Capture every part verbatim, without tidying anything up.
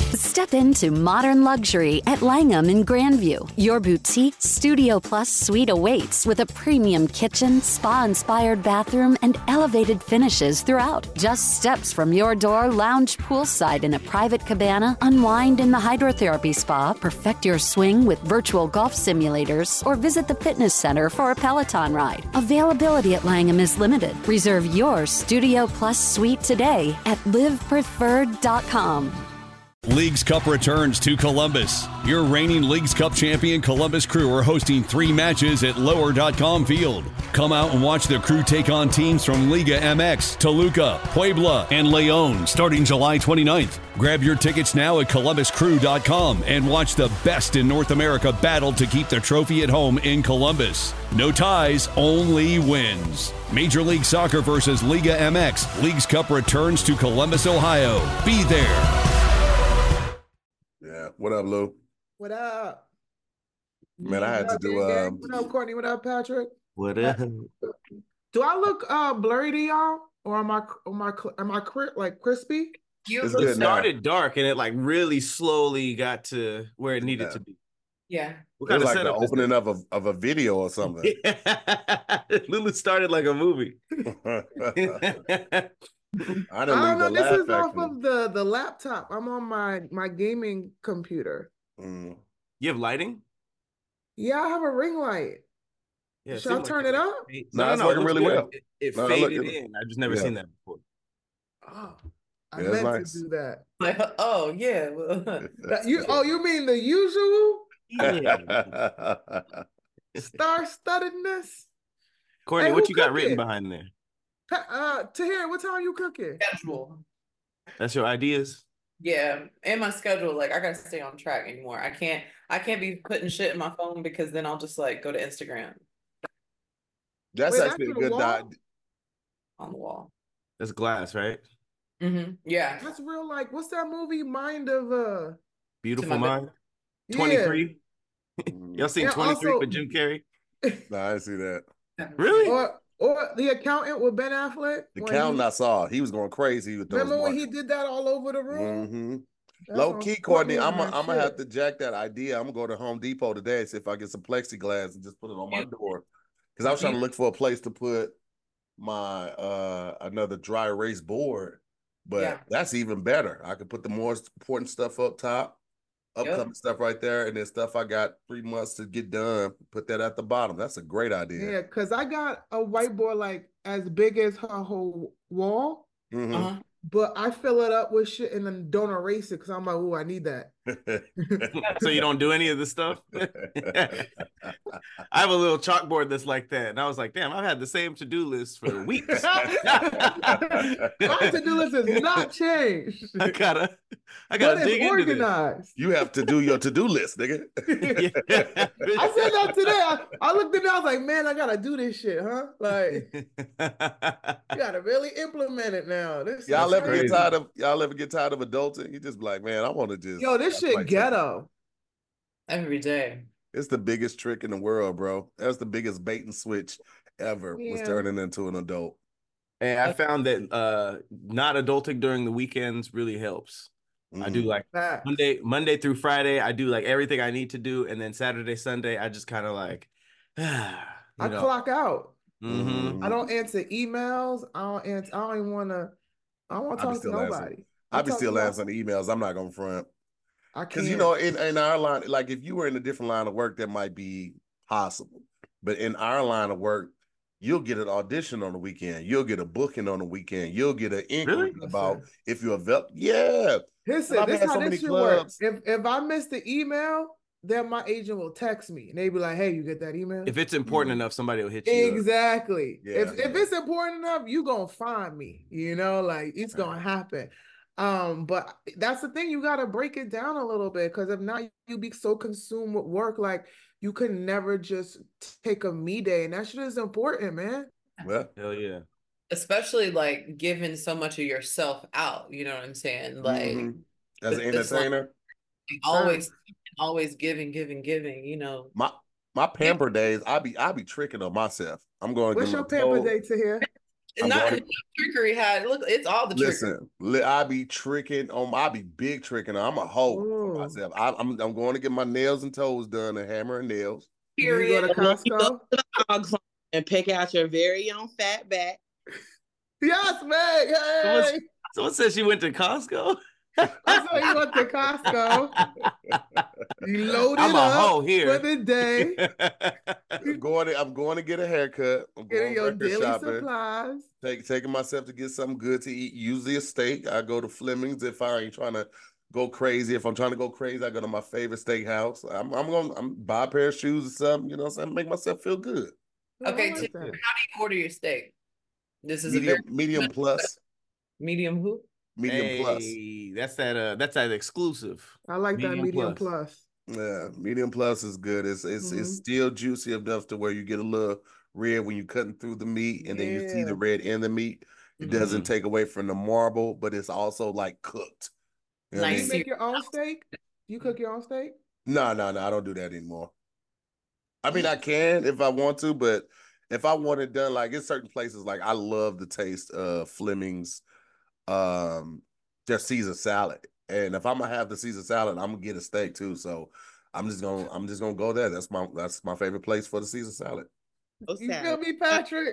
Step into modern luxury at Langham in Grandview. Your boutique Studio Plus suite awaits with a premium kitchen, spa-inspired bathroom, and elevated finishes throughout. Just steps from your door, lounge poolside in a private cabana, unwind in the hydrotherapy spa, perfect your swing with virtual golf simulators, or visit the fitness center for a Peloton ride. Availability at Langham is limited. Reserve your Studio Plus suite today at live preferred dot com. Leagues Cup returns to Columbus. Your reigning Leagues Cup champion Columbus Crew are hosting three matches at lower dot com Field. Come out and watch the Crew take on teams from Liga M X, Toluca, Puebla, and Leon starting July twenty-ninth. Grab your tickets now at columbus crew dot com and watch the best in North America battle to keep the trophy at home in Columbus. No ties, only wins. Major League Soccer versus Liga M X. Leagues Cup returns to Columbus, Ohio. Be there. What up, Lou? What up? Man, I had to do. Um... What up, Courtney? What up, Patrick? What up? Do I look uh blurry to y'all, or am I am I am I like crispy? You it started now. dark, and it like really slowly got to where it needed yeah. to be. Yeah, what kind of like the opening of a of a video or something. Lulu started like a movie. I don't, I don't know. This is off of the the laptop. I'm on my my gaming computer. Mm. You have lighting? Yeah, I have a ring light. Yeah, Should I like turn it up? No, no, no, working really well. It, it no, faded in. I've just never yeah. seen that before. Oh, I yeah, meant nice. to do that. Like, oh yeah. you oh you mean the usual? Yeah. Star-studdedness. Courtney, hey, what you got written behind there? Uh, Tahir, what time you cooking? Schedule. That's your ideas? Yeah, and my schedule. Like, I gotta stay on track anymore. I can't. I can't be putting shit in my phone because then I'll just like go to Instagram. That's Wait, actually a good diet. On the wall. That's glass, right? Mm-hmm. Yeah. That's real. Like, what's that movie? Mind of uh. Beautiful Mind. twenty-three. Yeah. Y'all seen yeah, twenty-three also... with Jim Carrey? No, I didn't see that. Really? Or, Or The Accountant with Ben Affleck. The Accountant he, I saw. He was going crazy with those. Remember when he did that all over the room? Mm-hmm. Low key, Courtney, I'm going to have to jack that idea. I'm going to go to Home Depot today and see if I get some plexiglass and just put it on my door. Because I was trying to look for a place to put my uh, another dry erase board. But yeah. that's even better. I could put the more important stuff up top. Upcoming yep. stuff right there, and then stuff I got three months to get done. Put that at the bottom. That's a great idea. Yeah, because I got a whiteboard like as big as her whole wall, mm-hmm. uh-huh. but I fill it up with shit and then don't erase it because I'm like, oh, I need that. So you don't do any of this stuff? I have a little chalkboard that's like that, and I was like, damn, I've had the same to-do list for weeks. My to-do list has not changed. I gotta, I gotta dig into organized. This. You have to do your to-do list, nigga. Yeah. I said that today. I, I looked at it, I was like, man, I gotta do this shit, huh? Like, you gotta really implement it now. This y'all ever crazy. get tired of y'all ever get tired of adulting? You just be like, man, I want to just yo, this shit ghetto. Every day. It's the biggest trick in the world, bro. That's the biggest bait and switch ever, yeah. was turning into an adult. And I found that uh, not adulting during the weekends really helps. Mm. I do like Facts. Monday, Monday through Friday. I do like everything I need to do, and then Saturday, Sunday, I just kind of like. I know. Clock out. Mm-hmm. I don't answer emails. I don't answer. I don't even want to. I don't want to talk to nobody. I'll be still answering emails. I'm not gonna front. Because, you know, in, in our line, like if you were in a different line of work, that might be possible. But in our line of work, you'll get an audition on the weekend. You'll get a booking on the weekend. You'll get an inquiry really? about if you're a vet. Yeah. Listen, this is how so this should work. If, if I miss the email, then my agent will text me. And they be like, hey, you get that email? If it's important mm-hmm. enough, somebody will hit you. Exactly. Yeah, if, if it's important enough, you going to find me. You know, like it's going to happen. Um, but that's the thing, you gotta break it down a little bit, because if not, you be so consumed with work, like you could never just take a me day, and that shit is important, man. Yeah, hell yeah. Especially like giving so much of yourself out, you know what I'm saying? Like mm-hmm. as an entertainer, like, always, always giving, giving, giving. You know, my my pamper days, I be I be tricking on myself. I'm going. What's your pamper day to here? And not to... trickery hat. Look, it's all the listen. Li- I be tricking on. I be big tricking. I'm a hoe for myself. I, I'm I'm going to get my nails and toes done and hammer and nails. Period. You go to Costco. You go to the hog farm and pick out your very own fat back. Yes, Meg. Hey. Someone, someone said she went to Costco. I saw you went to Costco. You loaded I'm a up hoe here for the day. I'm going to, I'm going to get a haircut. I'm Getting your daily shopping. supplies. Take, taking myself to get something good to eat. Usually a steak. I go to Fleming's if I ain't trying to go crazy. If I'm trying to go crazy, I go to my favorite steakhouse. I'm, I'm going to buy a pair of shoes or something, you know what I'm saying? Make myself feel good. Okay, like how do you order your steak? This is medium, a very medium plus. Medium who? Medium hey, plus. That's that. Uh, that's that exclusive. I like medium that medium plus. plus. Yeah, medium plus is good. It's it's mm-hmm. it's still juicy enough to where you get a little red when you're cutting through the meat, and yeah. then you see the red in the meat. It mm-hmm. doesn't take away from the marble, but it's also like cooked. You know nice. Do you make your own steak? You cook your own steak? No, no, no. I don't do that anymore. I mean, I can if I want to, but if I want it done, like in certain places, like I love the taste of Fleming's. Um, their Caesar salad, and if I'm gonna have the Caesar salad, I'm gonna get a steak too. So I'm just gonna I'm just gonna go there. That's my that's my favorite place for the Caesar salad. You feel me, Patrick?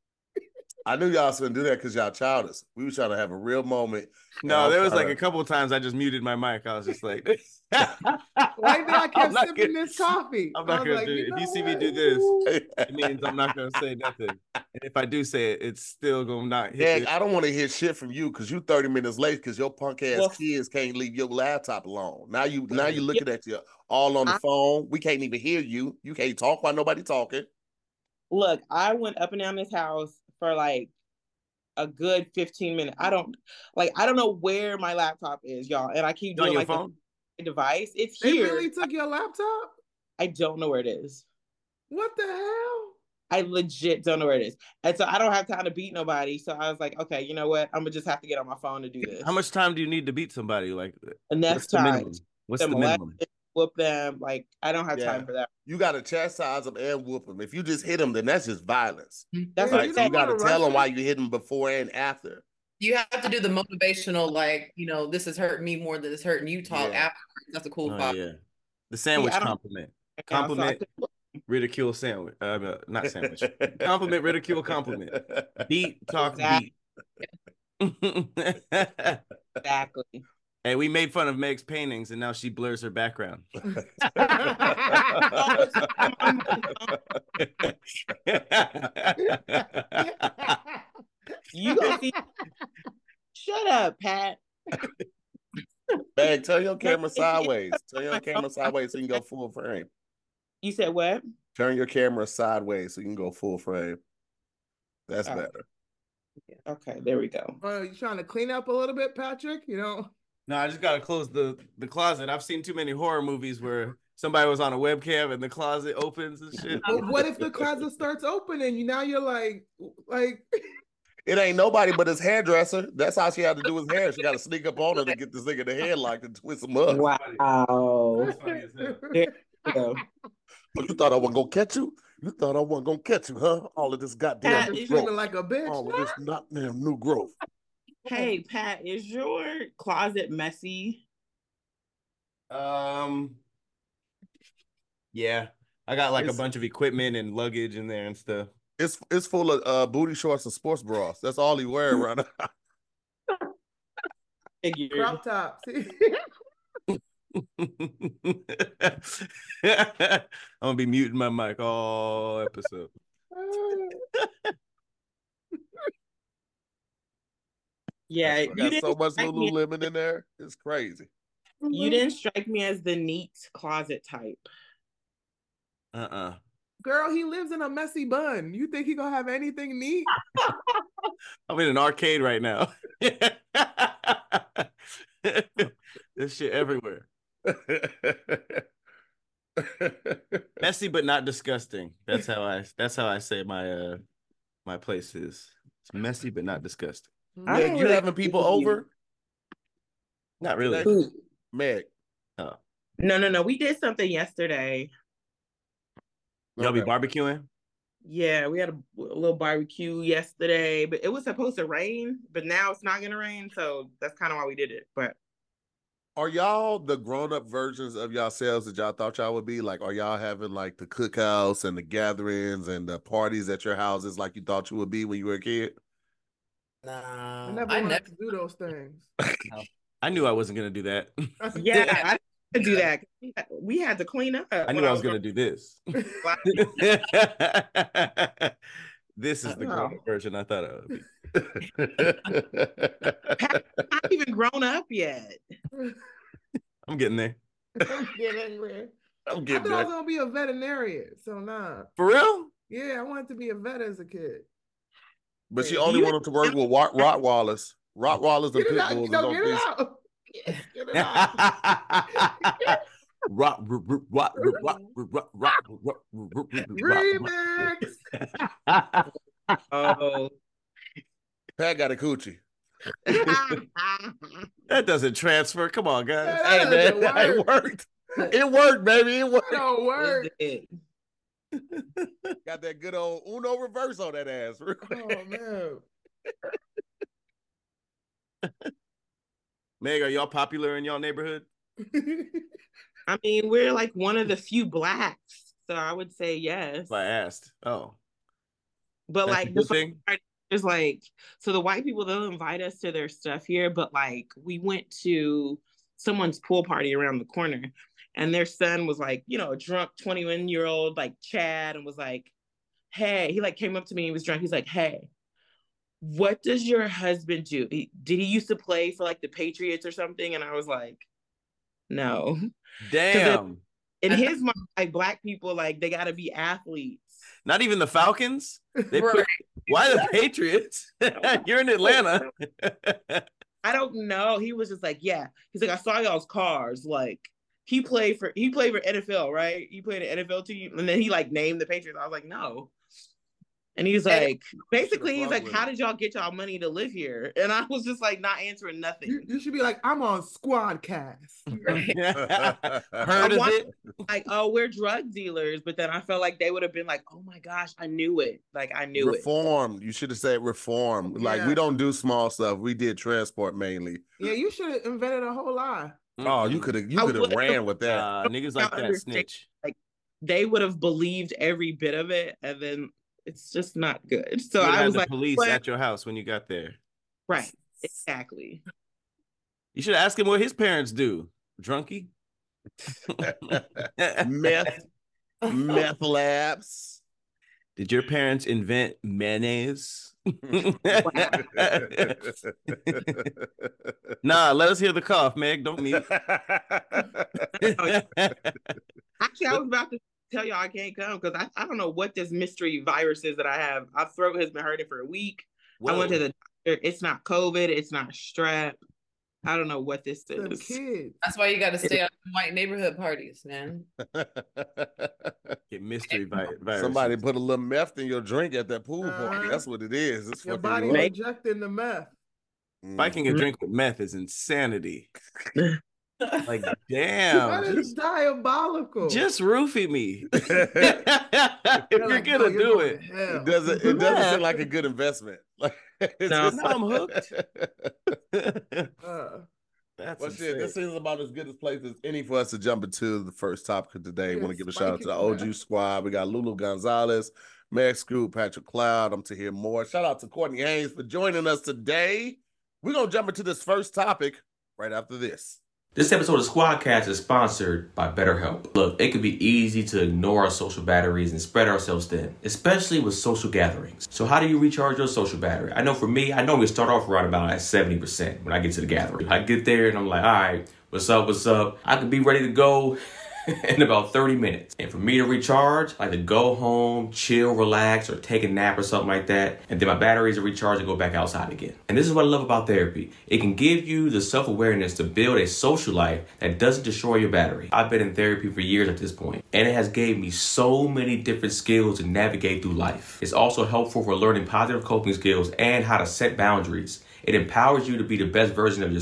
I knew y'all was gonna do that because y'all childish. We were trying to have a real moment. No, there was like to... a couple of times I just muted my mic. I was just like, right now I kept sipping this coffee. I'm not gonna like, do it. If you see me do this, it means I'm not gonna say nothing. And if I do say it, it's still gonna not hit. Yeah, I don't want to hear shit from you because you thirty minutes late because your punk ass well, kids can't leave your laptop alone. Now you now you looking yeah. at you all on the I... phone. We can't even hear you. You can't talk while nobody talking. Look, I went up and down this house for like a good fifteen minutes. I don't like I don't know where my laptop is, y'all. And I keep doing like phone? the device. It's they here. They really took your laptop? I don't know where it is. What the hell? I legit don't know where it is. And so I don't have time to beat nobody. So I was like, okay, you know what? I'm gonna just have to get on my phone to do this. How much time do you need to beat somebody? Like enough what's time. The minimum? What's the minimum? Whoop them. Like I don't have yeah. time for that. You gotta chastise them and whoop them. If you just hit them, then that's just violence. That's right. What so you gotta tell them why you hit them before and after. You have to do the motivational, like, you know, this is hurting me more than it's hurting you talk yeah. afterwards. That's a cool oh, yeah. The sandwich yeah, compliment. Compliment, ridicule, sandwich. Uh, not sandwich. Compliment, ridicule, compliment. Beat, talk, exactly. beat. Exactly. Hey, we made fun of Meg's paintings, and now she blurs her background. You gonna see? Shut up, Pat. Bag, turn your camera sideways. Turn your camera sideways so you can go full frame. You said what? Turn your camera sideways so you can go full frame. That's oh. better. Okay, there we go. Oh, you trying to clean up a little bit, Patrick? You know. No, I just gotta close the the closet. I've seen too many horror movies where somebody was on a webcam and the closet opens and shit. But what if the closet starts opening? You now you're like, like. It ain't nobody but his hairdresser. That's how she had to do his hair. She got to sneak up on her to get this nigga the headlock and twist him up. Wow. That's funny as hell. But you thought I wasn't gonna catch you? You thought I wasn't gonna catch you, huh? All of this goddamn Pat, new growth. Like a bitch. All of this not damn new growth. Hey, Pat, is your closet messy? Um, yeah, I got like it's, a bunch of equipment and luggage in there and stuff. It's it's full of uh, booty shorts and sports bras. That's all he wear around. Crop tops. I'm gonna be muting my mic all episode. Yeah, you got so much Lululemon in there. It's crazy. You didn't strike me as the neat closet type. Uh-uh. Girl, he lives in a messy bun. You think he gonna have anything neat? I'm in an arcade right now. There's shit everywhere. Messy but not disgusting. That's how I that's how I say my uh my place is. It's messy but not disgusting. Meg, you really having people over? Not really. Who? Meg. Oh. No, no, no. We did something yesterday. Y'all be barbecuing? Yeah, we had a, a little barbecue yesterday, but it was supposed to rain, but now it's not gonna rain, so that's kind of why we did it. But are y'all the grown-up versions of yourselves that y'all thought y'all would be? Like, are y'all having like the cookouts and the gatherings and the parties at your houses like you thought you would be when you were a kid? No, I never I wanted never to do those things. No. I knew I wasn't gonna do that. yeah, I didn't do that. We had to clean up. I knew I was, I was gonna do this. This is the grown-up version I thought I would be. I'm not even grown up yet. I'm getting there. I'm getting there. I'm getting I thought there. I was gonna be a veterinarian, so nah. For real? Yeah, I wanted to be a vet as a kid. But she only wanted to work with Rot- Rottweilers. Rottweilers and Get it pit out, bulls. no, get it out. Get it out. Rock, rock, rock, rock, rock, rock, rock, Remix. Oh, Pat got a coochie. That doesn't transfer. Come on, guys. Yeah, Hey that man, doesn't it worked. It worked, baby. It worked. It don't work. it Got that good old Uno reverse on that ass. Oh man. Meg, are y'all popular in y'all neighborhood? I mean, we're like one of the few blacks, so I would say yes. I asked. Oh, but that's like a the good thing. is like, so the white people, they'll invite us to their stuff here, but like we went to someone's pool party around the corner, and their son was like, you know, a drunk twenty-one year old like Chad, and was like, hey, he like came up to me, he was drunk, he's like, hey, what does your husband do? He, did he used to play for like the Patriots or something? And I was like, no. Damn. In his mind, like black people, like they gotta be athletes. Not even the Falcons? They Right. put, why the Patriots? You're in Atlanta. I don't know. He was just like, yeah. He's like, I saw y'all's cars. Like, he played for he played for N F L, right? He played an N F L team, and then he like named the Patriots. I was like, no. And he's like, basically, he's like, how did y'all get y'all money to live here? And I was just like, not answering nothing. You, you should be like, I'm on Squadcast. Heard of it? Like, oh, we're drug dealers. But then I felt like they would have been like, oh my gosh, I knew it. Like, I knew reform. it. You should have said reform. Yeah. Like, we don't do small stuff. We did transport mainly. Yeah, you should have invented a whole lie. Oh, you could have you could have ran with that. Uh, niggas like that snitch. Like, they would have believed every bit of it, and then it's just not good. So I was the like, police what? at your house when you got there. Right, exactly. You should ask him what his parents do. Drunkie? Meth, meth labs. Did your parents invent mayonnaise? Nah, let us hear the cough, Meg. Don't mute. Actually, I was about to tell y'all I can't come because I, I don't know what this mystery virus is that I have. My throat has been hurting for a week. Whoa. I went to the doctor. It's not COVID. It's not strep. I don't know what this Some is. kids. That's why you got to stay out of white neighborhood parties, man. Get mystery virus. Somebody put a little meth in your drink at that pool Uh-huh. party. That's what it is. It's Your fucking body look. injecting the meth. Spiking a drink with meth is insanity. Like, That damn. is Just, diabolical. just roofie me. If You're you're like, gonna no, you're do going it. to hell. It doesn't. It doesn't Yeah. seem like a good investment. Like, it's No. just- Now I'm hooked. Uh, That's Well, shit, insane. this seems about as good a place as any for us to jump into the first topic of today. Yeah, Want to give a shout out to the spiking O G that. squad. We got Lulu Gonzalez, Meg Screw, Patrick Cloud. I'm to hear more. Shout out to Courtney Haynes for joining us today. We're going to jump into this first topic right after this. This episode of Squadcast is sponsored by BetterHelp. Look, it can be easy to ignore our social batteries and spread ourselves thin, especially with social gatherings. So how do you recharge your social battery? I know for me, I normally start off right about at seventy percent when I get to the gathering. I get there and I'm like, all right, what's up, what's up? I could be ready to go in about thirty minutes. And for me to recharge, I like to go home, chill, relax, or take a nap or something like that. And then my batteries are recharged and go back outside again. And this is what I love about therapy. It can give you the self-awareness to build a social life that doesn't destroy your battery. I've been in therapy for years at this point, and it has gave me so many different skills to navigate through life. It's also helpful for learning positive coping skills and how to set boundaries. It empowers you to be the best version of yourself.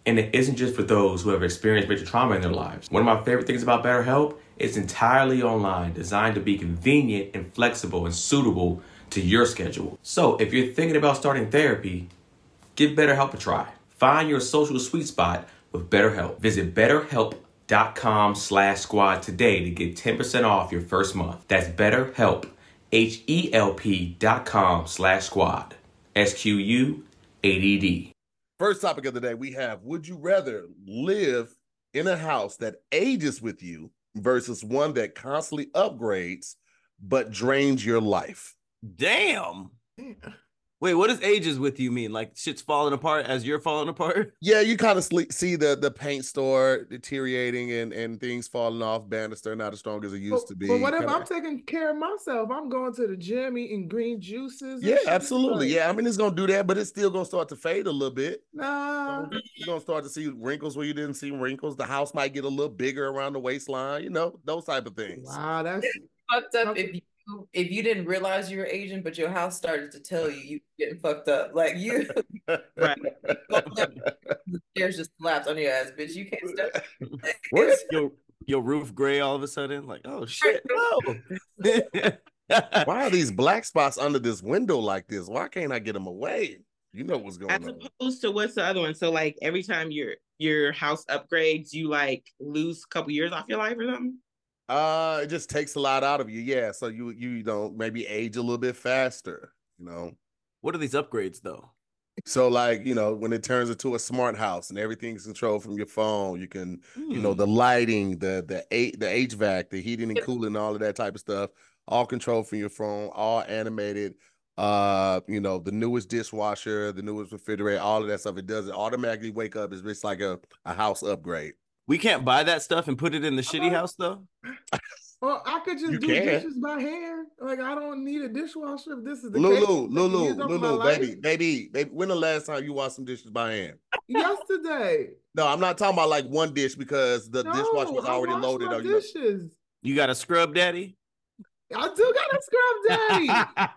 And it isn't just for those who have experienced major trauma in their lives. One of my favorite things about BetterHelp, it's entirely online, designed to be convenient and flexible and suitable to your schedule. So if you're thinking about starting therapy, give BetterHelp a try. Find your social sweet spot with BetterHelp. Visit betterhelp.com slash squad today to get ten percent off your first month. That's BetterHelp, H-E-L-P dot com slash squad. S Q U A D D. First topic of the day, we have, would you rather live in a house that ages with you versus one that constantly upgrades but drains your life? Damn. Wait, what does ages with you mean? Like shit's falling apart as you're falling apart? Yeah, you kind of see the the paint store deteriorating and, and things falling off. Banister not as strong as it used but, to be. But what if kinda... I'm taking care of myself? I'm going to the gym, eating green juices. Yeah, absolutely. Like... Yeah, I mean, it's going to do that, but it's still going to start to fade a little bit. Nah. So you're going to start to see wrinkles where you didn't see wrinkles. The house might get a little bigger around the waistline, you know, those type of things. Wow, that's fucked up if you if you didn't realize you were aging, but your house started to tell you you getting fucked up. Like you, right? The stairs just collapsed on your ass, bitch. You can't step. What? Your your roof gray all of a sudden? Like, oh shit, no. Why are these black spots under this window like this? Why can't I get them away? You know what's going As on. As opposed to what's the other one? So like every time your your house upgrades, you like lose a couple years off your life or something? Uh, it just takes a lot out of you. Yeah. So you, you don't maybe age a little bit faster, you know. What are these upgrades though? So like, you know, when it turns into a smart house and everything's controlled from your phone, you can, hmm. you know, the lighting, the, the, the H V A C, the heating and cooling, all of that type of stuff, all controlled from your phone, all animated. Uh, you know, the newest dishwasher, the newest refrigerator, all of that stuff. It doesn't automatically wake up. It's just like a, a house upgrade. We can't buy that stuff and put it in the shitty house, though? Well, I could just you do can. dishes by hand. Like, I don't need a dishwasher if this is the Lulu, case. Lulu, Lulu, baby, baby, baby. When the last time you washed some dishes by hand? Yesterday. No, I'm not talking about like one dish because the no, dishwasher was already I loaded. My on dishes. You got a scrub daddy? I do got a scrub daddy.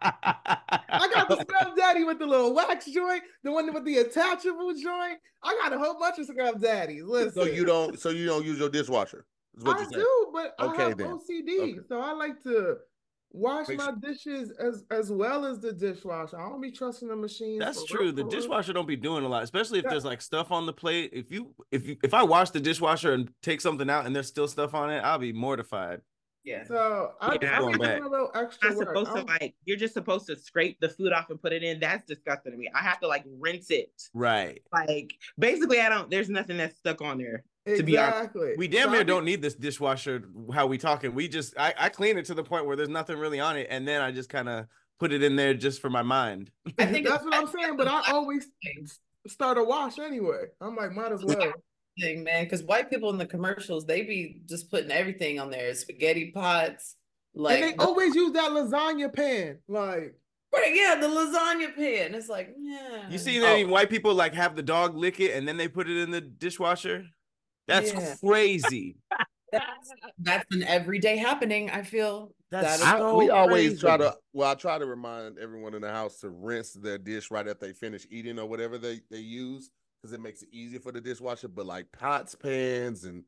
I got the scrub daddy with the little wax joint, the one with the attachable joint. I got a whole bunch of scrub daddies. Listen. So you don't, so you don't use your dishwasher? I do, but okay, I have then. O C D, okay. So I like to wash Make my sure. dishes as as well as the dishwasher. I don't be trusting the machine. That's true. The dishwasher don't be doing a lot, especially if yeah. there's like stuff on the plate. If you if you if I wash the dishwasher and take something out and there's still stuff on it, I'll be mortified. Yeah. So I, yeah, I'm doing a little extra I'm work. supposed I'm... to like you're just supposed to scrape the food off and put it in. That's disgusting to me. I have to like rinse it. Right. Like basically, I don't. There's nothing that's stuck on there. Exactly. To be honest, we damn so near don't need this dishwasher. How we talking? We just I, I clean it to the point where there's nothing really on it, and then I just kind of put it in there just for my mind. I think that's what I'm saying. But I always start a wash anyway. I'm like, might as well. Thing, man, because white people in the commercials, they be just putting everything on there, spaghetti pots, like, and they always use that lasagna pan, like, right, yeah, the lasagna pan. It's like, yeah. You see any oh. white people like have the dog lick it and then they put it in the dishwasher? That's yeah. crazy. That's that's an everyday happening. I feel that's that so I, we crazy. always try to. Well, I try to remind everyone in the house to rinse their dish right after they finish eating or whatever they they use. Because it makes it easier for the dishwasher, but like pots, pans, and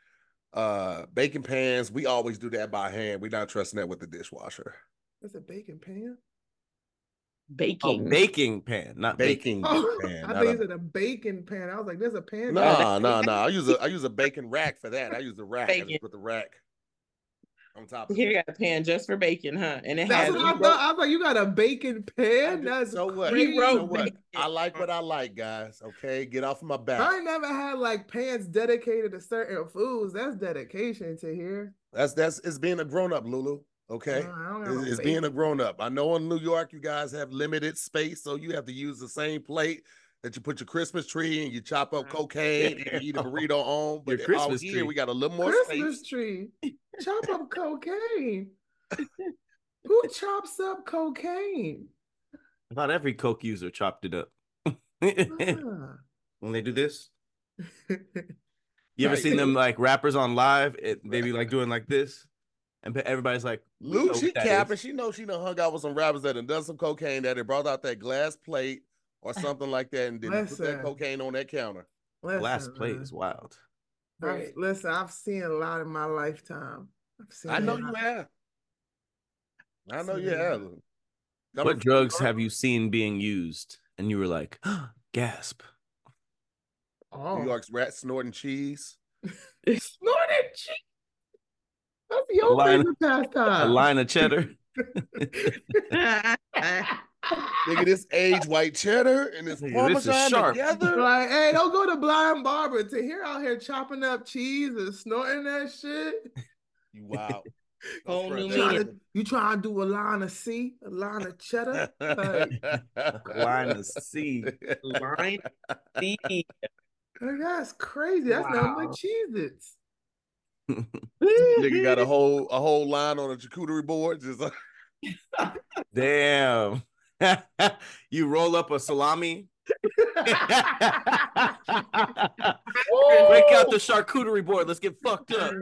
uh baking pans, we always do that by hand. We're not trusting that with the dishwasher. That's a baking pan? Baking. Oh, baking pan, not baking oh, pan. I think it's a baking pan. I was like, there's a pan. No, no, no. I use a I use a baking rack for that. I use the rack. Bacon. I just put the rack on top of Here it. You got a pan just for bacon, huh? And it That's has what I thought. I was like, you got a bacon pan? That's so what? crazy. So what? I like what I like, guys. Okay, get off of my back. I never had like pans dedicated to certain foods. That's dedication to here. That's that's it's being a grown up, Lulu. Okay, no, it's, it's being a grown up. I know in New York you guys have limited space, so you have to use the same plate that you put your Christmas tree and you chop up cocaine yeah. and you eat a burrito on. But out here tree. we got a little more Christmas space. tree. Chop up cocaine. Who chops up cocaine? I thought every coke user chopped it up. ah. When they do this. You ever right. seen them like rappers on live? It, they be like doing like this. And everybody's like, Luke, she capping. She knows she done hung out with some rappers that done done some cocaine, that had brought out that glass plate or something like that and then put that cocaine on that counter. Listen, glass plate man. is wild. I've, listen, I've seen a lot in my lifetime. I've seen I know a you lot. have. I know Seen you a have. lot. Coming What from drugs New York, have you seen being used and you were like, gasp? New Oh, York's rat snorting cheese. snorted cheese. That's A your line, favorite a pastime. line of cheddar. Nigga, this aged white cheddar and this Nigga, this is Parmesan sharp. together. Like, hey, don't go to Blind Barber to hear out here chopping up cheese and snorting that shit. You wow. Whole new Trying meaning. to, you trying to do a line of C, a line of cheddar? Like, Line of C. Line C. like, that's crazy. That's nothing but Wow. Cheez-Its. Nigga got a whole a whole line on a charcuterie board. Just like Damn. You roll up a salami. Break out the charcuterie board. Let's get fucked up.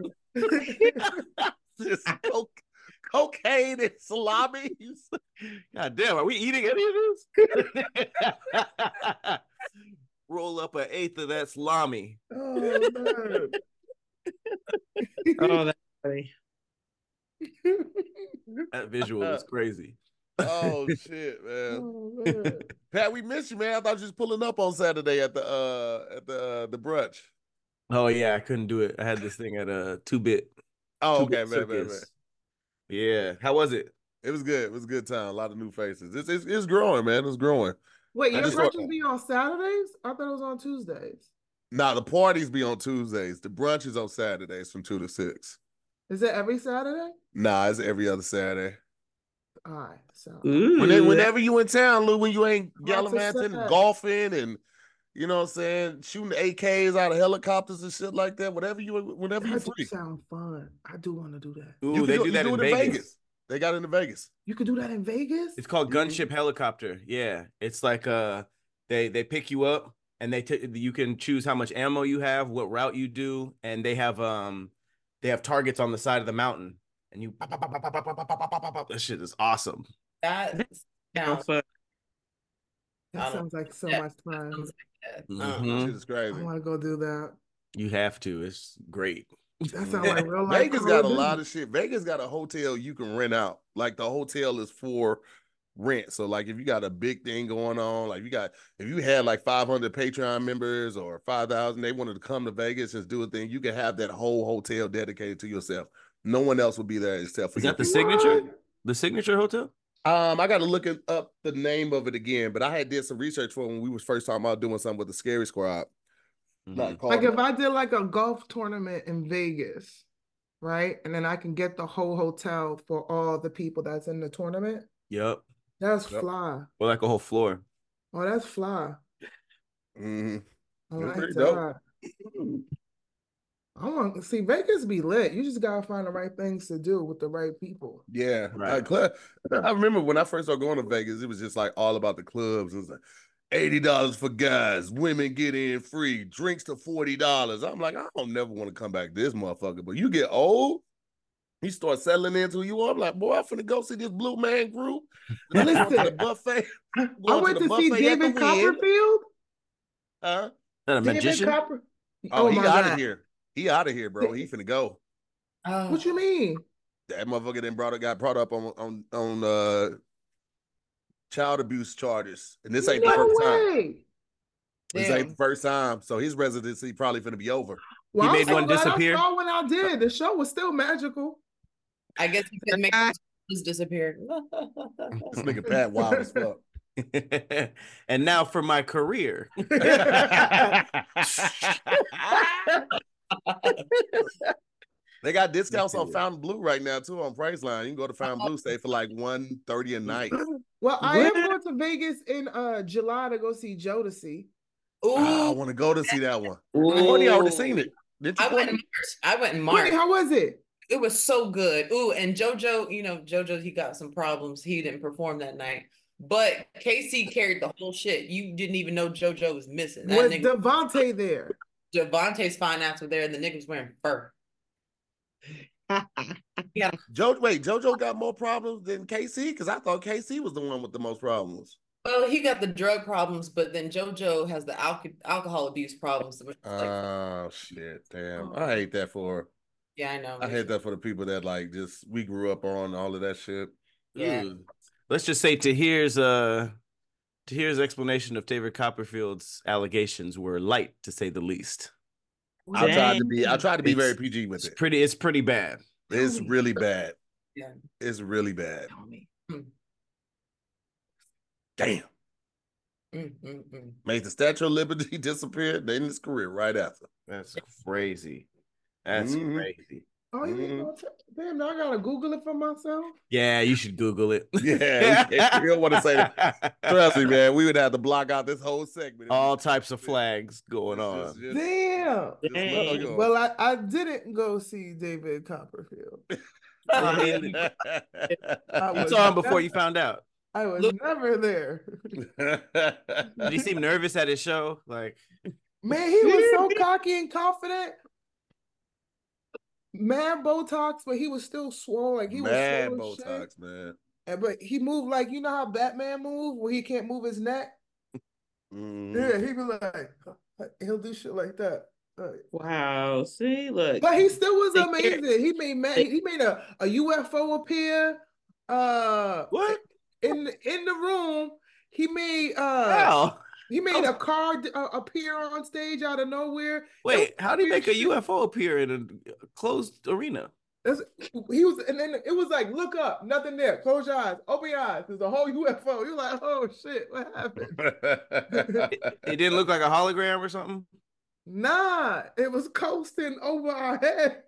just co- cocaine and salami. God damn, are we eating any of this? Roll up an eighth of that salami. Oh, man. Oh, that's funny. That visual was crazy. Oh shit, man. Oh, man. Pat, we missed you, man. I thought you was pulling up on Saturday at the uh at the uh, the brunch. Oh yeah, I couldn't do it. I had this thing at a two bit. Oh, okay, man, man, man. Yeah, how was it? It was good. It was a good time. A lot of new faces. It's it's, it's growing, man. It's growing. Wait, I your just brunches thought- be on Saturdays? I thought it was on Tuesdays. Nah, the parties be on Tuesdays. The brunch is on Saturdays from two to six. Is it every Saturday? Nah, it's every other Saturday. All right. So Ooh, When whenever you in town, Lou, when you ain't Lots of gallivanting sex. and golfing and you know what I'm saying, shooting A Ks out of helicopters and shit like that, whatever you whenever you that do free. sound fun. I do want to do that. Ooh, You they can do you that in it Vegas. They got it in Vegas. You could do that in Vegas? It's called Mhm. Gunship Helicopter. Yeah, it's like uh, they they pick you up and they t- you can choose how much ammo you have, what route you do, and they have um they have targets on the side of the mountain, and you pop, pop, pop, pop, pop, pop, pop, pop, pop, pop. That shit is awesome. That sounds sounds fun. That I don't- sounds like so yeah, much fun. sounds like that. Mhm. Shit is I crazy. want to go do that. You have to. It's great. That sounds like real life. Vegas Call got a of lot Duty. of shit. Vegas got a hotel you can rent out. Like the hotel is for rent. So like if you got a big thing going on, like you got if you had like five hundred Patreon members or five thousand, they wanted to come to Vegas and do a thing, you can have that whole hotel dedicated to yourself. No one else will be there except for Is you. that the signature? The signature hotel? Um, I got to look it up the name of it again, but I had did some research for when we was first talking about doing something with the Scary Squad. Mhm. Not called Like if I did like a golf tournament in Vegas, right? And then I can get the whole hotel for all the people that's in the tournament. Yep. That's Yep. fly. Or like a whole floor. Oh, that's fly. Mhm. I That's like pretty that. dope. I want to see Vegas be lit. You just gotta find the right things to do with the right people. Yeah, Right. like, club- I remember when I first started going to Vegas, it was just like all about the clubs. It was like eighty dollars for guys, women get in free, drinks to forty dollars. I'm like, I don't never want to come back to this motherfucker. But you get old, you start settling into who you are. I'm like, boy, I'm finna go see this Blue Man Group. Going to the Listen, buffet. I going went the to see buffet at the David Wynn. Copperfield. Huh? Is that a David magician? Copper. Oh, Oh he my out God. of here. He out of here, bro. He finna go. Oh, What you mean? That motherfucker then brought got brought up on on on uh child abuse charges, and this ain't the No first time. way. This damn. ain't the first time, so his residency probably finna be over. Well, He I'm made so one glad disappear? I saw when I did. The show was still magical. I guess you could make just disappear. This nigga Pat wild as fuck. And now for my career. They got discounts on Fountain Blue right now too on Priceline. You can go to Fountain Blue, stay for like one thirty a night. Well, I What? am going to Vegas in uh July to go see Jodeci. Ah, I Ooh, want to go to see that one. Courtney already seen it. Didn't you, I went in Courtney? March. I went in Courtney, March. how was it? It was so good. Ooh, and JoJo, you know, JoJo, he got some problems. He didn't perform that night. But K C carried the whole shit. You didn't even know JoJo was missing. That Was nigga, Devontae there? Devontae's fine after there, and the nigga was wearing fur. Yeah, Jo- wait, JoJo got more problems than K C? Because I thought K C was the one with the most problems. Well, he got the drug problems, but then JoJo has the al- alcohol abuse problems. Which is like, oh shit, damn! I hate that for. Yeah, I know. I hate that for the people that like just we grew up on all of that shit. Yeah. Ooh. Let's just say Tahir's uh Tahir's explanation of David Copperfield's allegations were light, to say the least. I tried to be I tried to be It's- very P G with It's it. pretty. It's pretty bad. It's really bad. Yeah. It's really bad. Tell me. Mm, Damn. mm, mm, mm. Made the Statue of Liberty disappear. Then his career right after. That's crazy. That's Mhm. crazy. Oh, you Mhm. know, damn! Now I gotta Google it for myself. Yeah, you should Google it. Yeah, we, we don't want to say that. Trust me, man. We would have to block out this whole segment. All types of flags going Just- on. just- just- Damn. just let Dang. it go. Well, I, I didn't go see David Copperfield. I mean, I you was saw him before never- you found out. I was Look- never there. Did he seem nervous at his show? Like, Man, he was so cocky and confident. Mad Botox, but he was still swole. Like he Mad was swole as shit. Botox, man. And, but he moved like, you know how Batman moves where he can't move his neck? Mm. Yeah, he be like, he'll do shit like that. Like, Wow. See, look. but he still was Take care. amazing. He made ma- he made a, a U F O appear. Uh, what? in in the room? He made uh Hell. he made a car uh, appear on stage out of nowhere. Wait, how do you make a Shit. U F O appear in a closed arena? That's, he was, and then it was like, look up, nothing there. Close your eyes, open your eyes. There's a whole U F O. You're like, oh shit, what happened? It, it didn't look like a hologram or something? Nah, it was coasting over our head.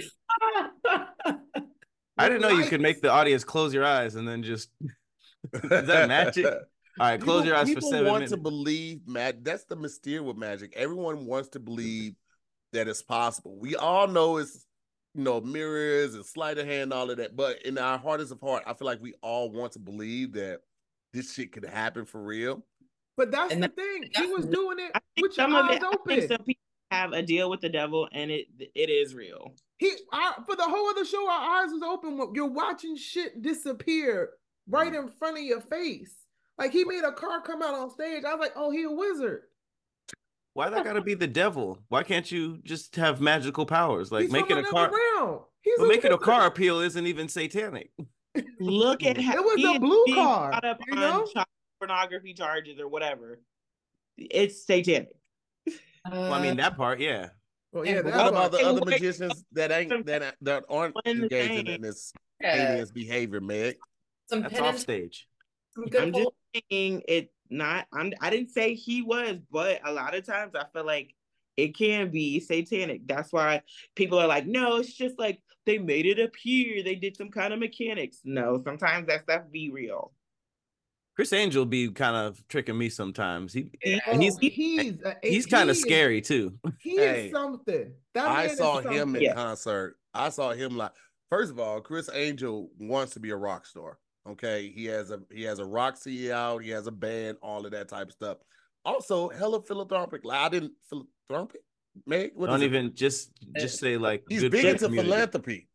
I didn't know you could Lights. make the audience close your eyes and then just. Is that magic? All right, close People- your eyes for people seven want minutes. to believe, Matt. That's the mystere with magic. Everyone wants to believe that it's possible. We all know it's, you know, mirrors and sleight of hand, all of that. But in our hardest of heart, I feel like we all want to believe that this shit could happen for real. But that's And the that- thing. He was doing it I think with your some of eyes it, I think open. some people have a deal with the devil, and it it is real. He our, for the whole of the show, our eyes was open. You're watching shit disappear right in front of your face. Like he made a car come out on stage. I was like, oh, he a wizard. Why that gotta be the devil? Why can't you just have magical powers? Like He's making from a another car, realm. He's but making a wizard. car appeal isn't even satanic. Look at how It was he a is blue being car, caught up you on know? child pornography charges or whatever. It's satanic. Well, I mean that part, yeah. Well, Yeah, yeah, but that What about part. the Hey, other wait. magicians that ain't that that aren't One engaging thing. in this Yeah. aliens behavior, Meg? Some That's pen off and stage. some good I'm just hold- saying it not I'm I didn't say he was, but a lot of times I feel like it can be satanic. That's why people are like, no, it's just like they made it appear. They did some kind of mechanics. No, sometimes that stuff be real. Chris Angel be kind of tricking me sometimes. He Yeah. and he's Oh, he's uh, he's he kind of is- scary too. He Hey, is something. That I man saw is him something. in Yeah. concert. I saw him like first of all, Chris Angel wants to be a rock star. Okay, he has a he has a rock C D out. He has a band, all of that type of stuff. Also, hella philanthropic. Like I didn't philanthropic. Meg, what Don't is it? even just just say like He's good big for the into community. philanthropy.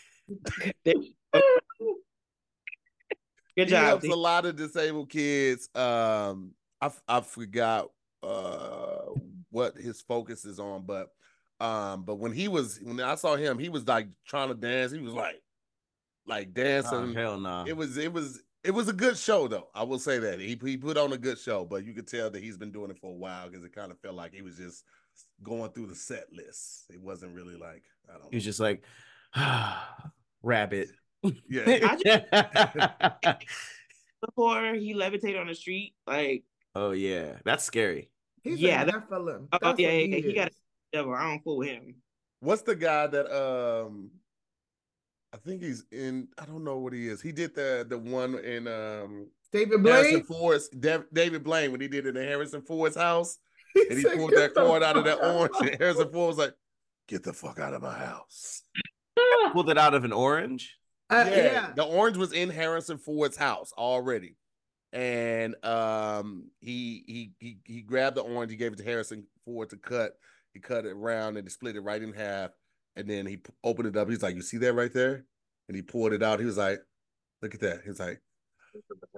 Good He job. helps a lot of disabled kids. Um, I f- I forgot uh what his focus is on, but um, but when he was when I saw him, he was like trying to dance. He was like like Oh, dancing. hell no. It was it was it was a good show though. I will say that he he put on a good show, but you could tell that he's been doing it for a while because it kind of felt like he was just going through the set list. It wasn't really like I don't know. He was just like rabbit. Yeah. Before he levitated on the street, like Oh yeah, that's scary. He's Yeah, a that- Nephilim. oh That's yeah, what yeah, he, he got a is. devil. I don't fool with him. What's the guy that um I think he's in I don't know what he is. He did the the one in um David Harrison Blaine. Ford's Da- David Blaine when he did it in Harrison Ford's house and he said, pulled "Get that the cord out of that fuck orange out." and Harrison Ford was like, get the fuck out of my house. Pulled it out of an orange. Uh, yeah, yeah. the orange was in Harrison Ford's house already. And um he he he he grabbed the orange, he gave it to Harrison Ford to cut. He cut it around and he split it right in half. And then he p- opened it up. He's like, you see that right there? And he pulled it out. He was like, look at that. He was like,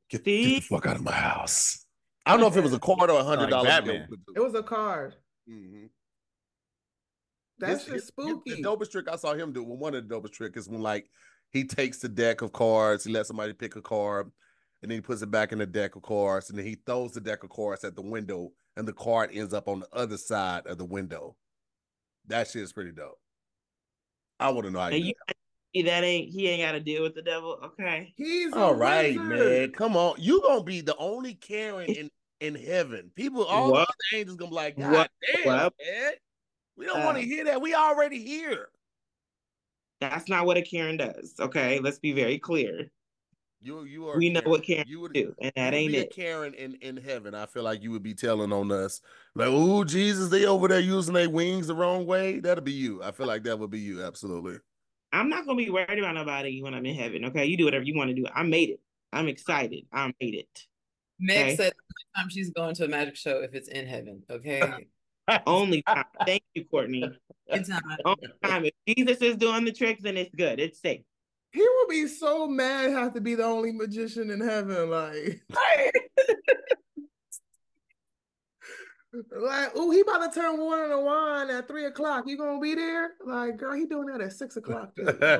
Get, get the fuck out of my house. I don't know if it was a card or a hundred dollars. Like it was a card. Mm-hmm. That's this, just spooky. The dopest trick I saw him do, well, one of the dopest trick is when like he takes the deck of cards, he lets somebody pick a card, and then he puts it back in the deck of cards, and then he throws the deck of cards at the window, and the card ends up on the other side of the window. That shit is pretty dope. I want to know how you. That ain't he ain't got to deal with the devil. Okay, he's all right, man. Come on, you gonna be the only Karen in in heaven. People, all what? the other angels gonna be like, God what? damn, what? man. We don't uh, want to hear that. We already here. That's not what a Karen does. Okay, let's be very clear. You you are. We know Karen. what Karen you would do, and that you ain't be it. A Karen in in heaven. I feel like you would be telling on us like, "Oh, Jesus, they over there using their wings the wrong way." That'll be you. I feel like that would be you. Absolutely. I'm not gonna be worried about nobody when I'm in heaven. Okay, you do whatever you want to do. I made it. I'm excited. I made it. Meg okay? said the time she's going to a magic show if it's in heaven. Okay. Only time. Thank you, Courtney. It's not. Only time. If Jesus is doing the tricks, then it's good. It's safe. He would be so mad have to be the only magician in heaven. Like, like, oh, he about to turn water into wine at three o'clock. You gonna be there? Like, girl, he doing that at six o'clock.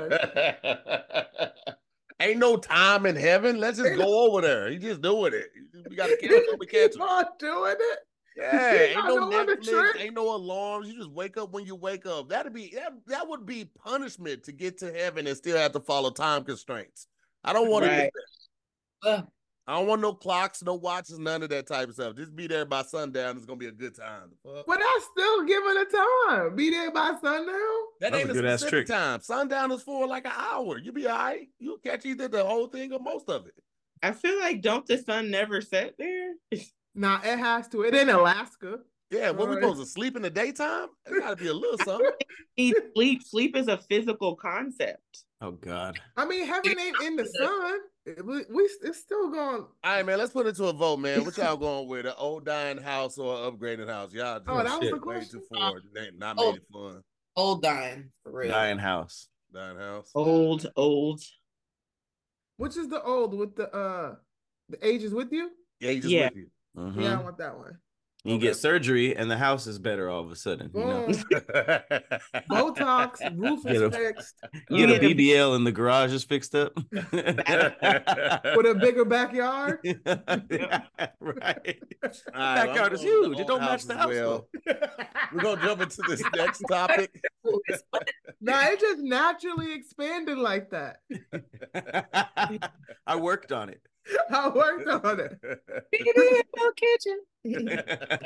Ain't no time in heaven. Let's just go over there. He just doing it. We gotta cancel. We cancel. Keep doing it. Yeah, ain't no Netflix, ain't no alarms. You just wake up when you wake up. That'd be that, that would be punishment to get to heaven and still have to follow time constraints. I don't want right. to do that. Uh, I don't want no clocks, no watches, none of that type of stuff. Just be there by sundown. It's gonna be a good time. But that's still giving a time. Be there by sundown. That that's ain't a, a specific time. Sundown is for like an hour. You be all right. You'll catch either the whole thing or most of it. I feel like don't the sun never set there? Nah, it has to. It in Alaska. Yeah, what, we supposed to sleep in the daytime? It gotta be a little something. Sleep, sleep is a physical concept. Oh God. I mean, heaven ain't in the sun. We, we it's still going. All right, man. Let's put it to a vote, man. What y'all going with? An old dying house or an upgraded house? Y'all just oh, that was shit, a question. Way too forward. They not old, made it fun. Old dying for real. Dying house. Dying house. Old, old. Which is the old with the uh the age is with you? The age is yeah. with you. Mm-hmm. Yeah, I want that one. You okay. get surgery and the house is better all of a sudden. You know? Botox, roof is a, fixed. You get a B B L and the garage is fixed up. With a bigger backyard. Right. Right backyard is huge. It don't match the house. Well. We're gonna jump into this next topic. No, it just naturally expanded like that. I worked on it. I worked on it. kitchen.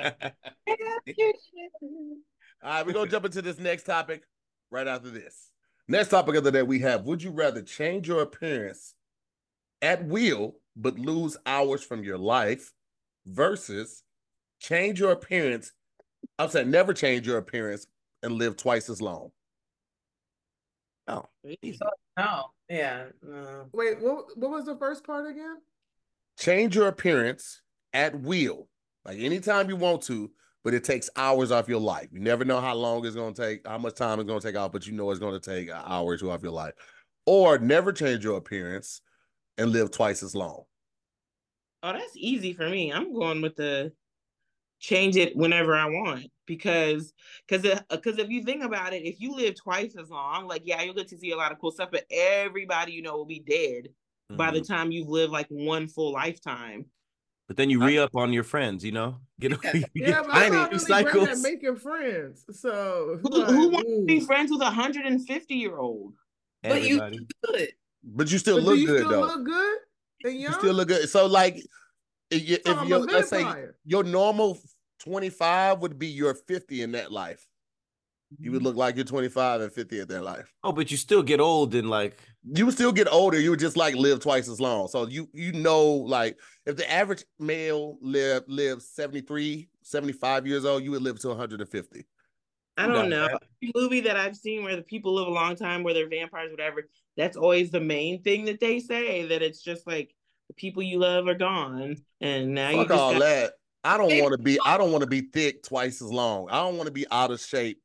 All right, we're gonna jump into this next topic right after this. Next topic of the day we have: would you rather change your appearance at will but lose hours from your life, versus change your appearance? I'm saying never change your appearance and live twice as long. Oh, no, yeah. No. Wait, what? What was the first part again? Change your appearance at will, like anytime you want to, but it takes hours off your life. You never know how long it's going to take, how much time it's going to take off, but you know it's going to take an hour or two off your life. Or never change your appearance and live twice as long. Oh, that's easy for me. I'm going with the change it whenever I want, because because because if you think about it, if you live twice as long, like, yeah, you'll get to see a lot of cool stuff, but everybody you know will be dead mm-hmm. by the time you've lived like one full lifetime. But then you re-up on your friends, you know? Get, yeah, you yeah get but I'm not really great at making friends. So who, like, who wants to be friends with a one hundred fifty year old? But you good. But you still but look do you good still though. Look good. And young? You still look good. So like, if, you, if you're, let's say your normal twenty-five would be your fifty in that life. You would look like you're twenty-five and fifty at that life. Oh, but you still get old and like you would still get older. You would just like live twice as long. So you you know, like if the average male live lives seventy-three, seventy-five years old, you would live to one hundred fifty. I don't know. Every movie that I've seen where the people live a long time, where they're vampires, whatever, that's always the main thing that they say, that it's just like the people you love are gone. And now Fuck you just all got- that. I don't want to be I don't want to be thick twice as long. I don't want to be out of shape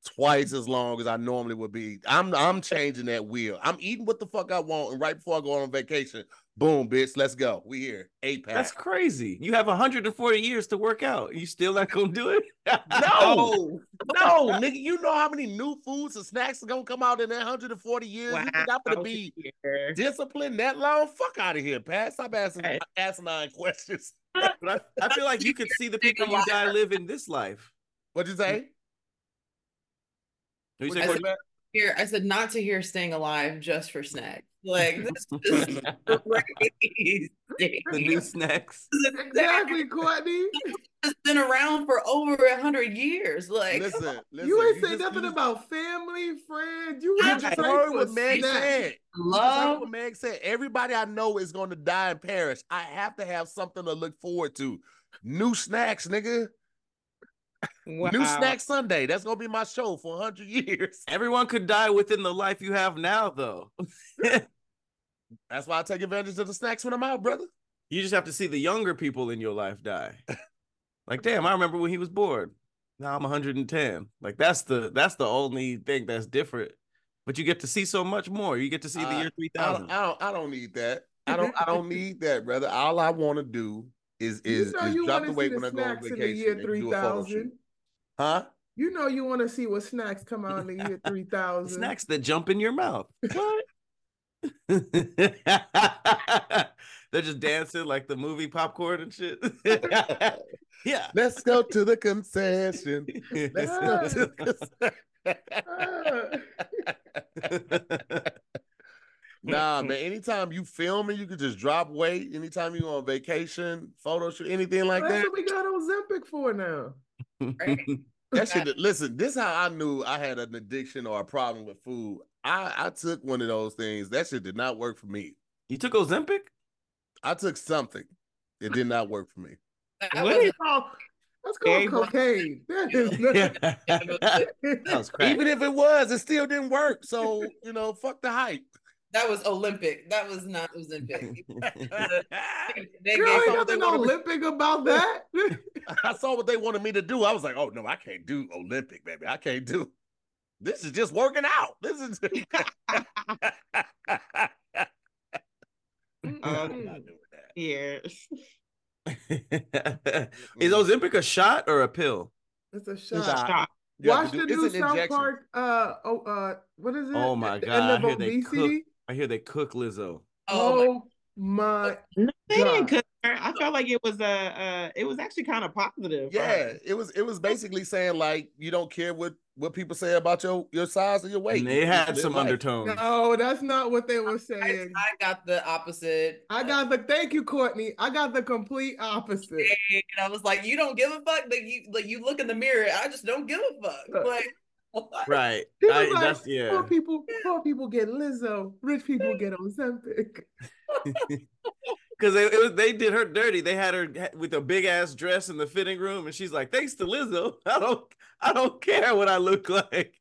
twice as long as I normally would be. I'm I'm changing that wheel. I'm eating what the fuck I want, and right before I go on vacation, boom, bitch, let's go. We here. Eight pack. That's crazy. You have one hundred forty years to work out. You still not gonna do it? No, no, nigga. You know how many new foods and snacks are gonna come out in that one hundred forty years? Wow. You think I'm gonna be disciplined that long? Fuck out of here, Pat. Stop asking Hey. asinine questions. But I, I feel like you could see the people you die live in this life. What'd you say? You What'd say, you I say, Pat? Here, I said not to hear Staying Alive just for snacks. Like this is crazy. the new snacks. Exactly, Courtney. It's been around for over a hundred years. Like, Listen, listen. You ain't say just- nothing you just- about family, friends. You I were just just heard for what Meg snacks. said. I just heard love. what Meg said. Everybody I know is going to die and perish. I have to have something to look forward to. New snacks, nigga. Wow. New Snack Sunday. That's gonna be my show for a hundred years. Everyone could die within the life you have now, though. That's why I take advantage of the snacks when I'm out, brother. You just have to see the younger people in your life die. Like, damn, I remember when he was bored. Now I'm one hundred ten. Like, that's the that's the only thing that's different. But you get to see so much more. You get to see the Uh, year three I thousand. don't, I don't. I don't need that. I don't. I don't need that, brother. All I want to do is is, you know is you drop want the to see weight the when I go on snacks in the vacation year and three do a photo shoot. thousand. Huh? You know you want to see what snacks come out in the year three thousand. Snacks that jump in your mouth. What? They're just dancing like the movie Popcorn and shit. Yeah. Let's go to the concession. Let's go to the concession. Nah, man. Anytime you filming, you could just drop weight. Anytime you on vacation, photo shoot, anything like That's that. what we got Ozempic for now. That shit. Listen, this is how I knew I had an addiction or a problem with food. I I took one of those things. That shit did not work for me. You took Ozempic? I took something. It did not work for me. That What wasn't- is- Oh, that's called Hey, bro. cocaine. That is That was crack. Even if it was, it still didn't work. So, you know, fuck the hype. that was Olympic. That was not Ozempic. They Girl, gave ain't some- nothing wanted me- Olympic about that. I saw what they wanted me to do. I was like, oh no, I can't do Olympic, baby. I can't do. This is just working out. This is I'm not doing that. Yeah. Is Ozempic a shot or a pill? It's a It's shot. a- Shot. You have Watch to the do- new it's an South injection. Park. Uh, oh, uh, what is it? Oh my The God, End of I hear they obesity. I hear they cook Lizzo. Oh, Oh my No, they God. didn't cook her. I felt like it was a, uh, it was actually kind of positive. for Yeah, her. it was. It was basically saying like you don't care what what people say about your your size or your weight. And they You had live some life. undertones. No, that's not what they were I, saying. I got the opposite. I got the thank you, Courtney. I got the complete opposite. And I was like, you don't give a fuck. Like you, like you look in the mirror. I just don't give a fuck. Like, Right. He I, was like, that's yeah. poor people, poor people get Lizzo, rich people get Ozempic. Because they, it was, they did her dirty. They had her ha- with a big ass dress in the fitting room, and she's like, "Thanks to Lizzo, I don't, I don't care what I look like."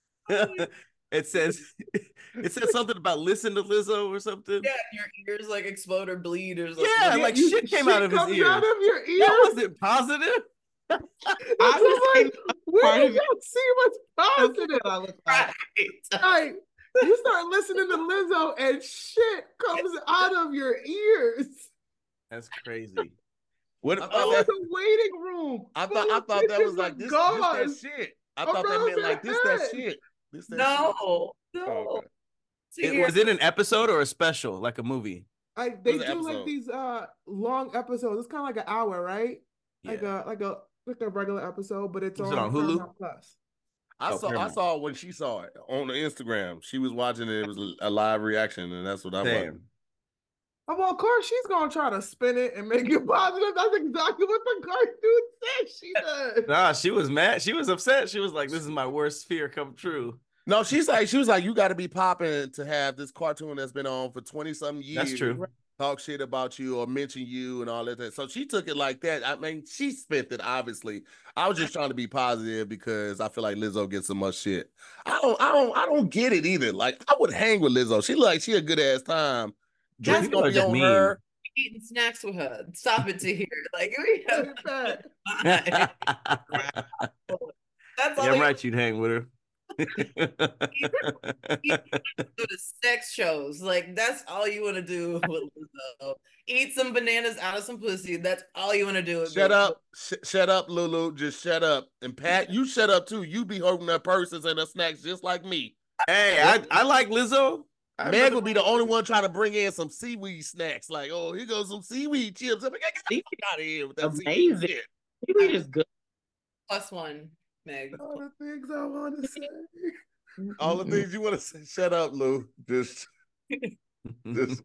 It says, it says something about listen to Lizzo or something. yeah, your ears like explode or bleed or something. Yeah, like You- shit came out of his comes ears. out of your ears. That wasn't positive. I It's was like, saying where part did of it. y'all see what's positive? What I look like. Right. Like, you start listening to Lizzo and shit comes out of your ears. That's crazy. What? I thought Oh, that- it's a waiting room. I full thought I of thought that was bitches like with this, gauze. this that shit. I thought that around meant their like this that head. shit. This that shit. No, no. Oh, okay. See, It, here- was it an episode or a special, like a movie? Like they What's the do like episode? these uh long episodes. It's kind of like an hour, right? Like Yeah. a like a like a regular episode, but it's Was on, it on Hulu? Paramount Plus. I Oh, saw I Paramount. saw it when she saw it on the Instagram. She was watching it. It was a live reaction, and that's what I'm like. Damn. Oh, well, of course she's gonna try to spin it and make it positive. That's exactly what the cartoon said she does. Nah, she was mad. She was upset. She was like, "This is my worst fear come true." No, she's like she was like, you got to be popping to have this cartoon that's been on for twenty something years. That's true. Talk shit about you or mention you and all that. So she took it like that. I mean, she spent it obviously. I was just trying to be positive because I feel like Lizzo gets so much shit. I don't, I don't, I don't get it either. Like I would hang with Lizzo. She like she a good ass time. Drinks people gonna are be just on mean. her. eating snacks with her. Stop it to here. Like we have Look at that. That's all. Damn they- right, you'd hang with her. Go to sex shows. Like that's all you want to do with Lizzo. Eat some bananas out of some pussy. That's all you want to do. Shut up. Sh- shut up, Lulu. Just shut up. And Pat, you shut up too. You be holding her purses and her snacks just like me. Hey, I, I like Lizzo. I Meg would be the only one trying to bring in some seaweed snacks. Like, oh, here goes some seaweed chips. I'm like, get out of here with that Amazing. seaweed shit. Seaweed is good. Plus one, Meg. All the things I want to say. All the things you want to say. Shut up, Lou. Just, just,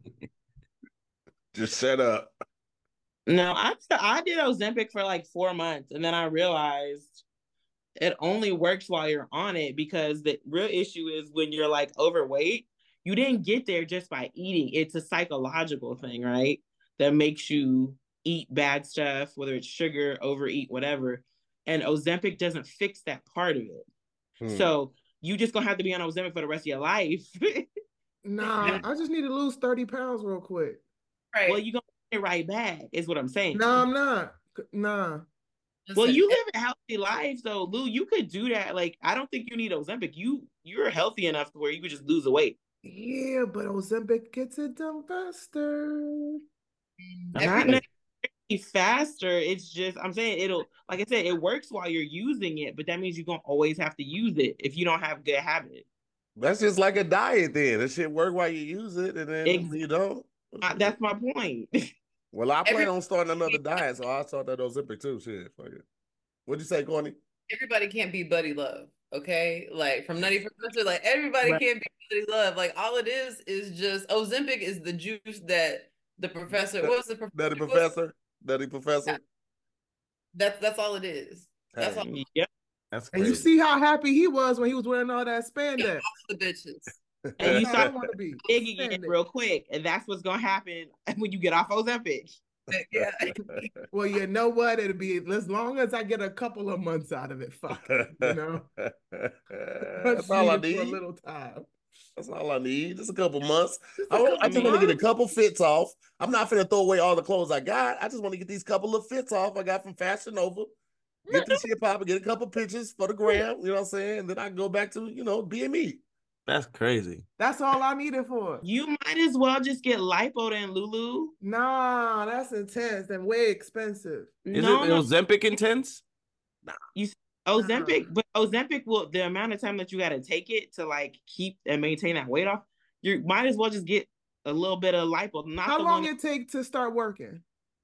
just shut up. No, I I did Ozempic for like four months, and then I realized it only works while you're on it, because the real issue is when you're like overweight, you didn't get there just by eating. It's a psychological thing, right? That makes you eat bad stuff, whether it's sugar, overeat, whatever. And Ozempic doesn't fix that part of it. Hmm. So you just gonna have to be on Ozempic for the rest of your life. Nah, I just need to lose thirty pounds real quick. Right. Well, you gonna get it right back, is what I'm saying. No, I'm not. Nah. Well, you live a healthy life, so Lou, you could do that. Like, I don't think you need Ozempic. You you're healthy enough to where you could just lose the weight. Yeah, but Ozempic gets it done faster. Not necessarily faster. It's just, I'm saying it'll, like I said, it works while you're using it, but that means you're gonna always have to use it if you don't have good habits. That's just like a diet then. That shit work while you use it, and then exactly. you don't. Uh, that's my point. Well, I plan Every- on starting another diet, so I'll start that Ozempic too. Shit, fuck it. What'd you say, Courtney? Everybody can't be Buddy Love, okay? Like from Nutty Professor, like everybody right. can't be Buddy Love. Like all it is is just Ozempic is the juice that the professor. What's the professor? Nutty Professor? Nutty Professor? Yeah. That's that's all it is. That's hey. all. Yep. That's and you see how happy he was when he was wearing all that spandex. The bitches. And you start want to be digging it real quick, and that's what's gonna happen when you get off Ozempic. Yeah. Well, you know what? It'll be as long as I get a couple of months out of it. Fuck it, you know. That's all I need. For a little time. That's all I need. Just a couple months. I, couple I just want to get a couple fits off. I'm not finna throw away all the clothes I got. I just want to get these couple of fits off I got from Fashion Nova. Get this shit popping. Get a couple pictures for the gram. You know what I'm saying? And then I can go back to you know being me. That's crazy. That's all I need it for. You might as well just get lipo then, Lulu. Nah, that's intense and way expensive. Is no, it no. Ozempic intense? Nah. You Ozempic, but Ozempic will the amount of time that you got to take it to like keep and maintain that weight off. You might as well just get a little bit of lipo. Not How the long one... it take to start working?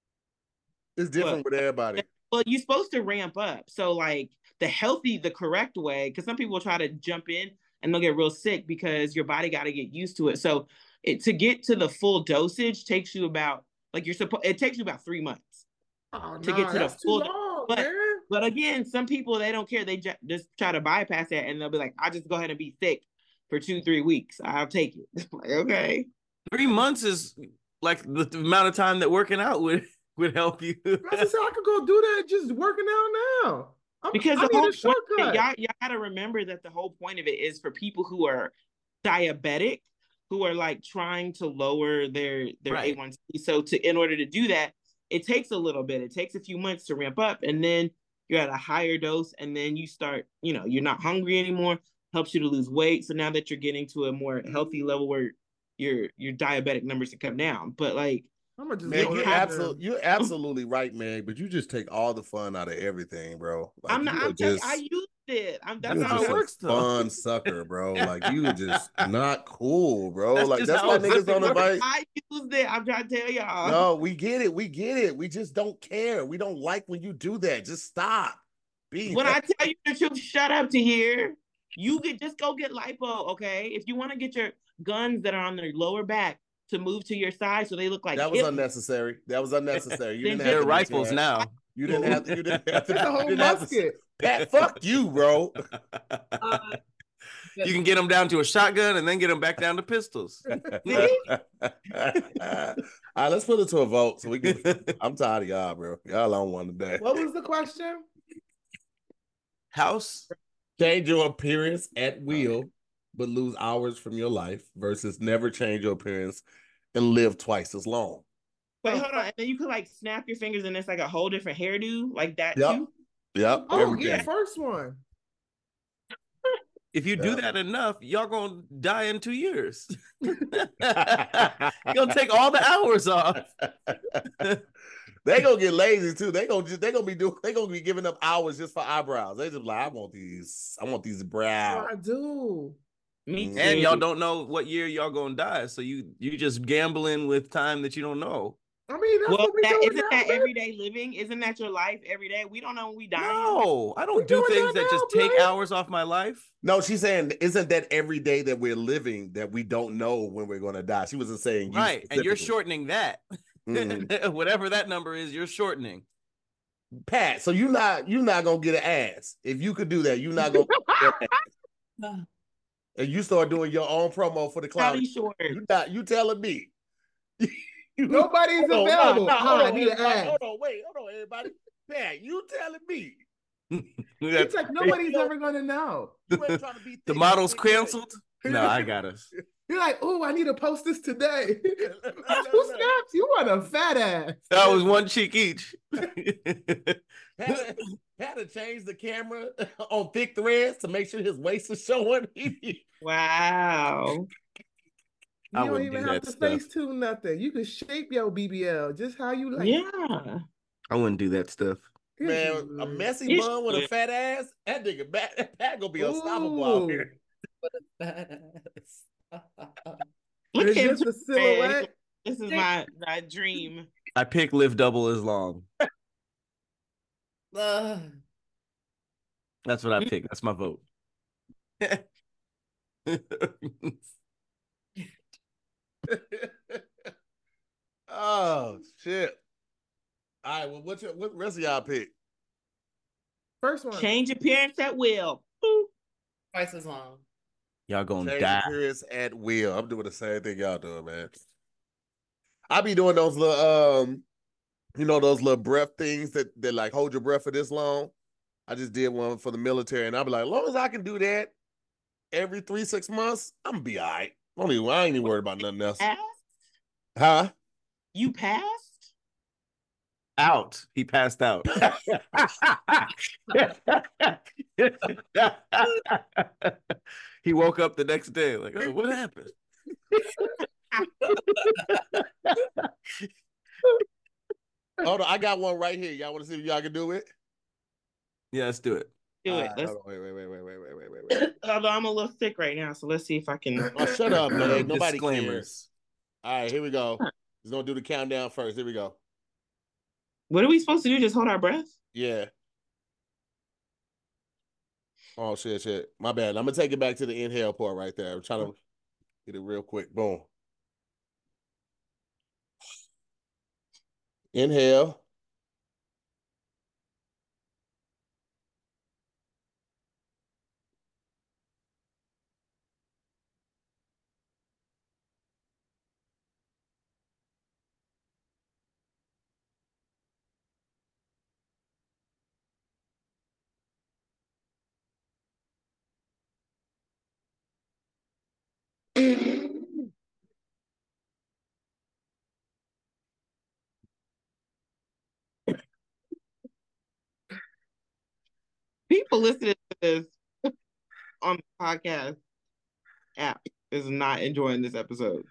It's different but, with everybody. Well, you're supposed to ramp up. So like the healthy, the correct way, because some people try to jump in and they'll get real sick because your body got to get used to it. So it, to get to the full dosage takes you about, like you're supposed, it takes you about three months oh, to nah, get to the full. Long, but, man. but again, some people, they don't care. They ju- just try to bypass that and they'll be like, I'll just go ahead and be sick for two, three weeks. I'll take it. Like, okay. Three months is like the, the amount of time that working out would, would help you. I just said I could go do that just working out now. I'm, because I the whole shortcut. Y'all, y'all gotta remember that the whole point of it is for people who are diabetic, who are like trying to lower their their right. A one C. So to in order to do that, it takes a little bit. It takes a few months to ramp up, and then you're at a higher dose, and then you start, you know, you're not hungry anymore. Helps you to lose weight. So now that you're getting to a more healthy level where your your diabetic numbers can come down, but like. I'm just man, you're absolutely you're absolutely right, man. But you just take all the fun out of everything, bro. Like, I'm not. I'm just, telling, I used it. I'm that's how it works. Fun sucker, bro. Like you just not cool, bro. That's like that's why niggas don't invite. I used it. I'm trying to tell y'all. No, we get it. We get it. We just don't care. We don't like when you do that. Just stop. Be when I tell you the truth, shut up to here. You could just go get lipo, okay? If you want to get your guns that are on their lower back to move to your side so they look like that was hip. unnecessary. That was unnecessary. You didn't have They're rifles that. now. You didn't have to. You didn't have to. The whole musket. Pat, fuck you, bro. Uh, you can get them down to a shotgun and then get them back down to pistols. All right, let's put it to a vote so we can. I'm tired of y'all, bro. Y'all on one today. What was the question? House change your appearance at will, but lose hours from your life versus never change your appearance and live twice as long. Wait, hold on. And then you could like snap your fingers and it's like a whole different hairdo like that yep. too? Yep. Oh, everything. yeah, first one. If you yeah. do that enough, y'all gonna die in two years. You're gonna take all the hours off. They gonna get lazy too. They gonna just they gonna be doing they gonna be giving up hours just for eyebrows. They just like, I want these, I want these brows. I do. Me too. And y'all don't know what year y'all gonna die, so you you just gambling with time that you don't know. I mean, that's well, what we that, doing isn't now, that man. everyday living? Isn't that your life every day? We don't know when we die. No, I don't we do things that, that just now, take bro. hours off my life. No, she's saying, isn't that every day that we're living that we don't know when we're gonna die? She wasn't saying you right, and you're shortening that. Mm-hmm. Whatever that number is, you're shortening. Pat, so you're not you're not gonna get an ass. If you could do that, you're not gonna get an ass. And you start doing your own promo for the cloud. You not you telling me. Nobody's hold available. On, nah, nah, I need an ass. Hold on, wait, hold on, everybody. Pat, you telling me. It's like nobody's ever gonna know. You ain't trying to be the model's canceled. No, I got us. You're like, oh, I need to post this today. Who snaps? You want a fat ass. That was one cheek each. Had to, had to change the camera on thick threads to make sure his waist is showing. Wow. You I don't even do have to stuff. face tune nothing. You can shape your B B L just how you like. Yeah. I wouldn't do that stuff. Man, a messy It's bun with good. a fat ass, that nigga that, that gonna be unstoppable out here. With a fat ass. Look It's at just the silhouette. This is my, my dream. I pick live double as long. Uh, That's what I pick. That's my vote. Oh shit! All right, well, what's your, what rest of y'all pick? First one. Change appearance at will. Boop. twice as long. Y'all gonna Change die. appearance at will. I'm doing the same thing y'all doing, man. I be doing those little, um, you know, those little breath things that that like hold your breath for this long. I just did one for the military, and I'll be like, as long as I can do that every three six months, I'm gonna be all right. I, don't even, I ain't even worried about nothing else. Passed? Huh? You passed? Out. He passed out. He woke up the next day like, oh, what happened? Hold on, I got one right here. Y'all want to see if y'all can do it? Yeah, let's do it. Do it. Right, Let's... wait, wait, wait, wait, wait, wait, wait, wait, wait. Although I'm a little sick right now, so let's see if I can. Oh, shut up, man. Nobody Disclaimers. cares. All right, here we go. Just gonna do the countdown first. Here we go. What are we supposed to do? Just hold our breath? Yeah. Oh shit, shit. My bad. I'm gonna take it back to the inhale part right there. I'm trying to get it real quick. Boom. Inhale. People listening to this on the podcast app is not enjoying this episode.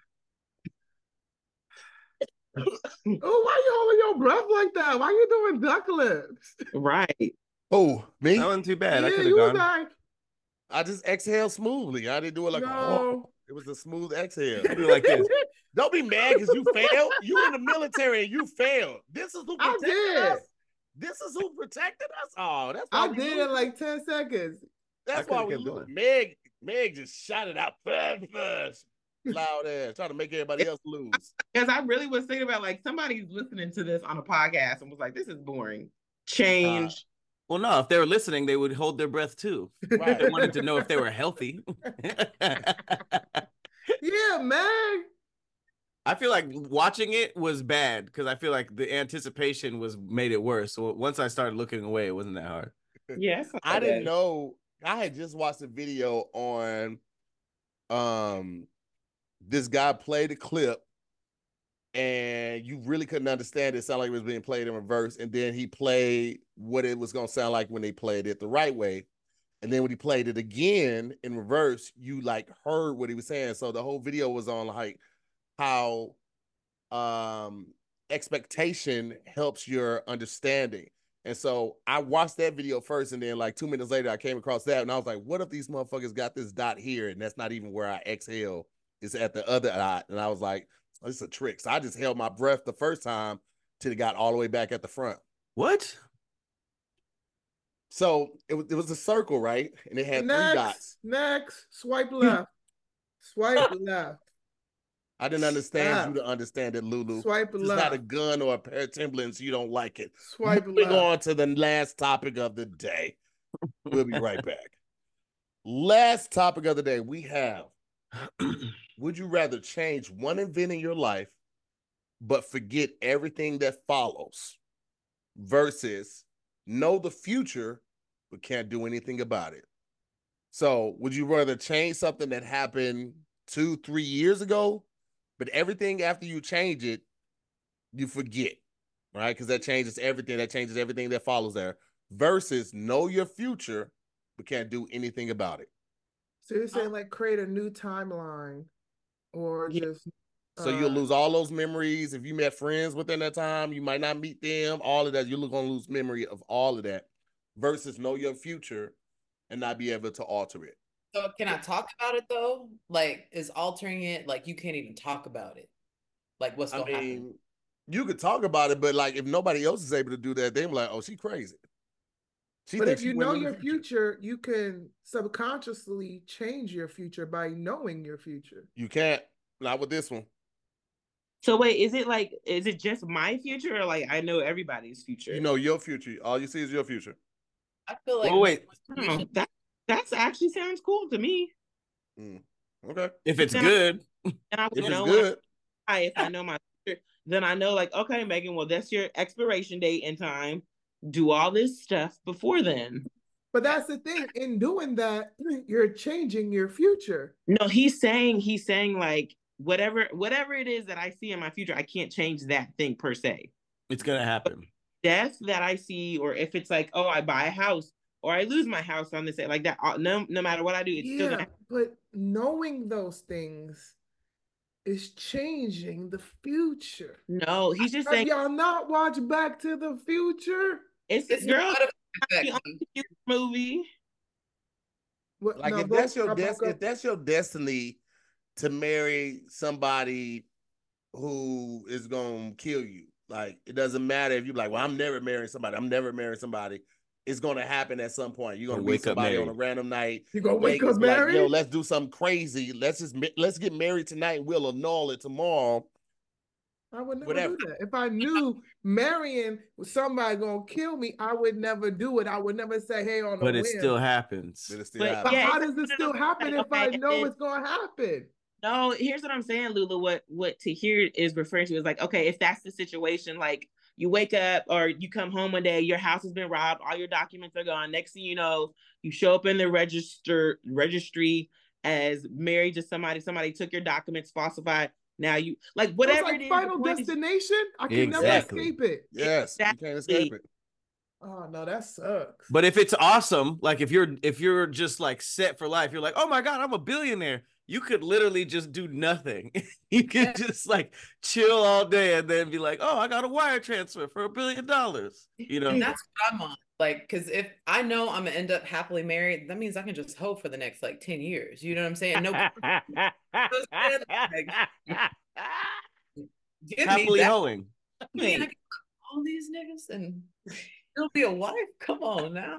Oh, why you holding your breath like that? Why you doing duck lips? Right. Oh, me? That wasn't too bad. Yeah, I could you have was gone. like, I just exhaled smoothly. I didn't do it like No. oh, it was a smooth exhale. Do like this. Don't be mad because you failed. You in the military and you failed. This is who I protected did. us. This is who protected us. Oh, that's why I we did lose. it like ten seconds. That's I why coulda we kept lose. going. Meg, Meg just shot it out fast, fast, loud ass, trying to make everybody else lose. Because I really was thinking about like somebody's listening to this on a podcast and was like, this is boring. Change. Well, no, if they were listening, they would hold their breath too. Right. They wanted to know if they were healthy. Yeah, man. I feel like watching it was bad because I feel like the anticipation was made it worse. So once I started looking away, it wasn't that hard. Yes. I didn't know. I had just watched a video on um this guy played a clip and you really couldn't understand it. It sounded like it was being played in reverse. And then he played what it was going to sound like when they played it the right way. And then when he played it again in reverse, you like heard what he was saying. So the whole video was on like how um, expectation helps your understanding. And so I watched that video first, and then like two minutes later, I came across that, and I was like, what if these motherfuckers got this dot here, and that's not even where I exhale, it's at the other dot. And I was like, oh, this is a trick. So I just held my breath the first time till it got all the way back at the front. What? So it was, it was a circle, right? And it had next, three dots. Next, swipe left. Swipe left. I didn't understand Stop. you to understand it, Lulu. Swipe it's left. not a gun or a pair of Timberlands. You don't like it. Swipe Moving left. on to the last topic of the day. We'll be right back. Last topic of the day we have, would you rather change one event in your life but forget everything that follows versus know the future but can't do anything about it? So would you rather change something that happened two, three years ago, but everything after you change it, you forget, right? Because that changes everything. That changes everything that follows there. Versus know your future, but can't do anything about it. So you're saying like create a new timeline, or Yeah. just So uh, you'll lose all those memories. If you met friends within that time, you might not meet them. All of that, you're going to lose memory of all of that. Versus know your future and not be able to alter it. So can I talk about it though? Like, is altering it like you can't even talk about it? Like, what's going to happen? You could talk about it, but like if nobody else is able to do that, they're like, "Oh, she crazy." She but if you know your future. future, you can subconsciously change your future by knowing your future. You can't. Not with this one. So wait, is it like, is it just my future, or like I know everybody's future? You know your future. All you see is your future. I feel like. Oh wait, oh, that that's actually sounds cool to me. Mm. Okay. If it's then good. I, I if know it's good. I, if I know my future, then I know like, okay, Megan, well, that's your expiration date and time. Do all this stuff before then. But that's the thing. In doing that, you're changing your future. No, he's saying he's saying like whatever whatever it is that I see in my future, I can't change that thing per se. It's gonna happen. But death that I see, or if it's like, oh, I buy a house or I lose my house on this day, like that. No, no matter what I do, it's yeah, still gonna happen. But knowing those things is changing the future. No, he's just Have saying. Y'all not watch Back to the Future? It's this girl movie. What, like no, if that's your des- if that's your destiny to marry somebody who is gonna kill you, like it doesn't matter if you're like, well, I'm never marrying somebody. I'm never marrying somebody. It's gonna happen at some point. You're gonna wake somebody on a random night. You gonna wake up married? Like, yo, let's do something crazy. Let's just let's get married tonight. And we'll annul it tomorrow. I would never Whatever. do that. If I knew marrying somebody gonna kill me, I would never do it. I would never say, "Hey, on the But whim. it still happens. But, it still but, happens. but yeah, how does it still happen if I know it's gonna happen? No, here's what I'm saying, Lula. What what Tahir is referring to is like, okay, if that's the situation, like you wake up or you come home one day, your house has been robbed, all your documents are gone. Next thing you know, you show up in the register registry as married to somebody. Somebody took your documents, falsified. Now you like whatever like it is. Final Destination. I can exactly. never escape it. Yes, exactly. You can't escape it. Oh no, that sucks. But if it's awesome, like if you're if you're just like set for life, you're like, oh my god, I'm a billionaire. You could literally just do nothing. You could just like chill all day and then be like, oh, I got a wire transfer for a billion dollars. You know, and that's what I'm on. Like, because if I know I'm gonna end up happily married, that means I can just hope for the next like ten years. You know what I'm saying? No. Give happily me hoeing. Man, all these niggas and it'll be a wife. Come on now.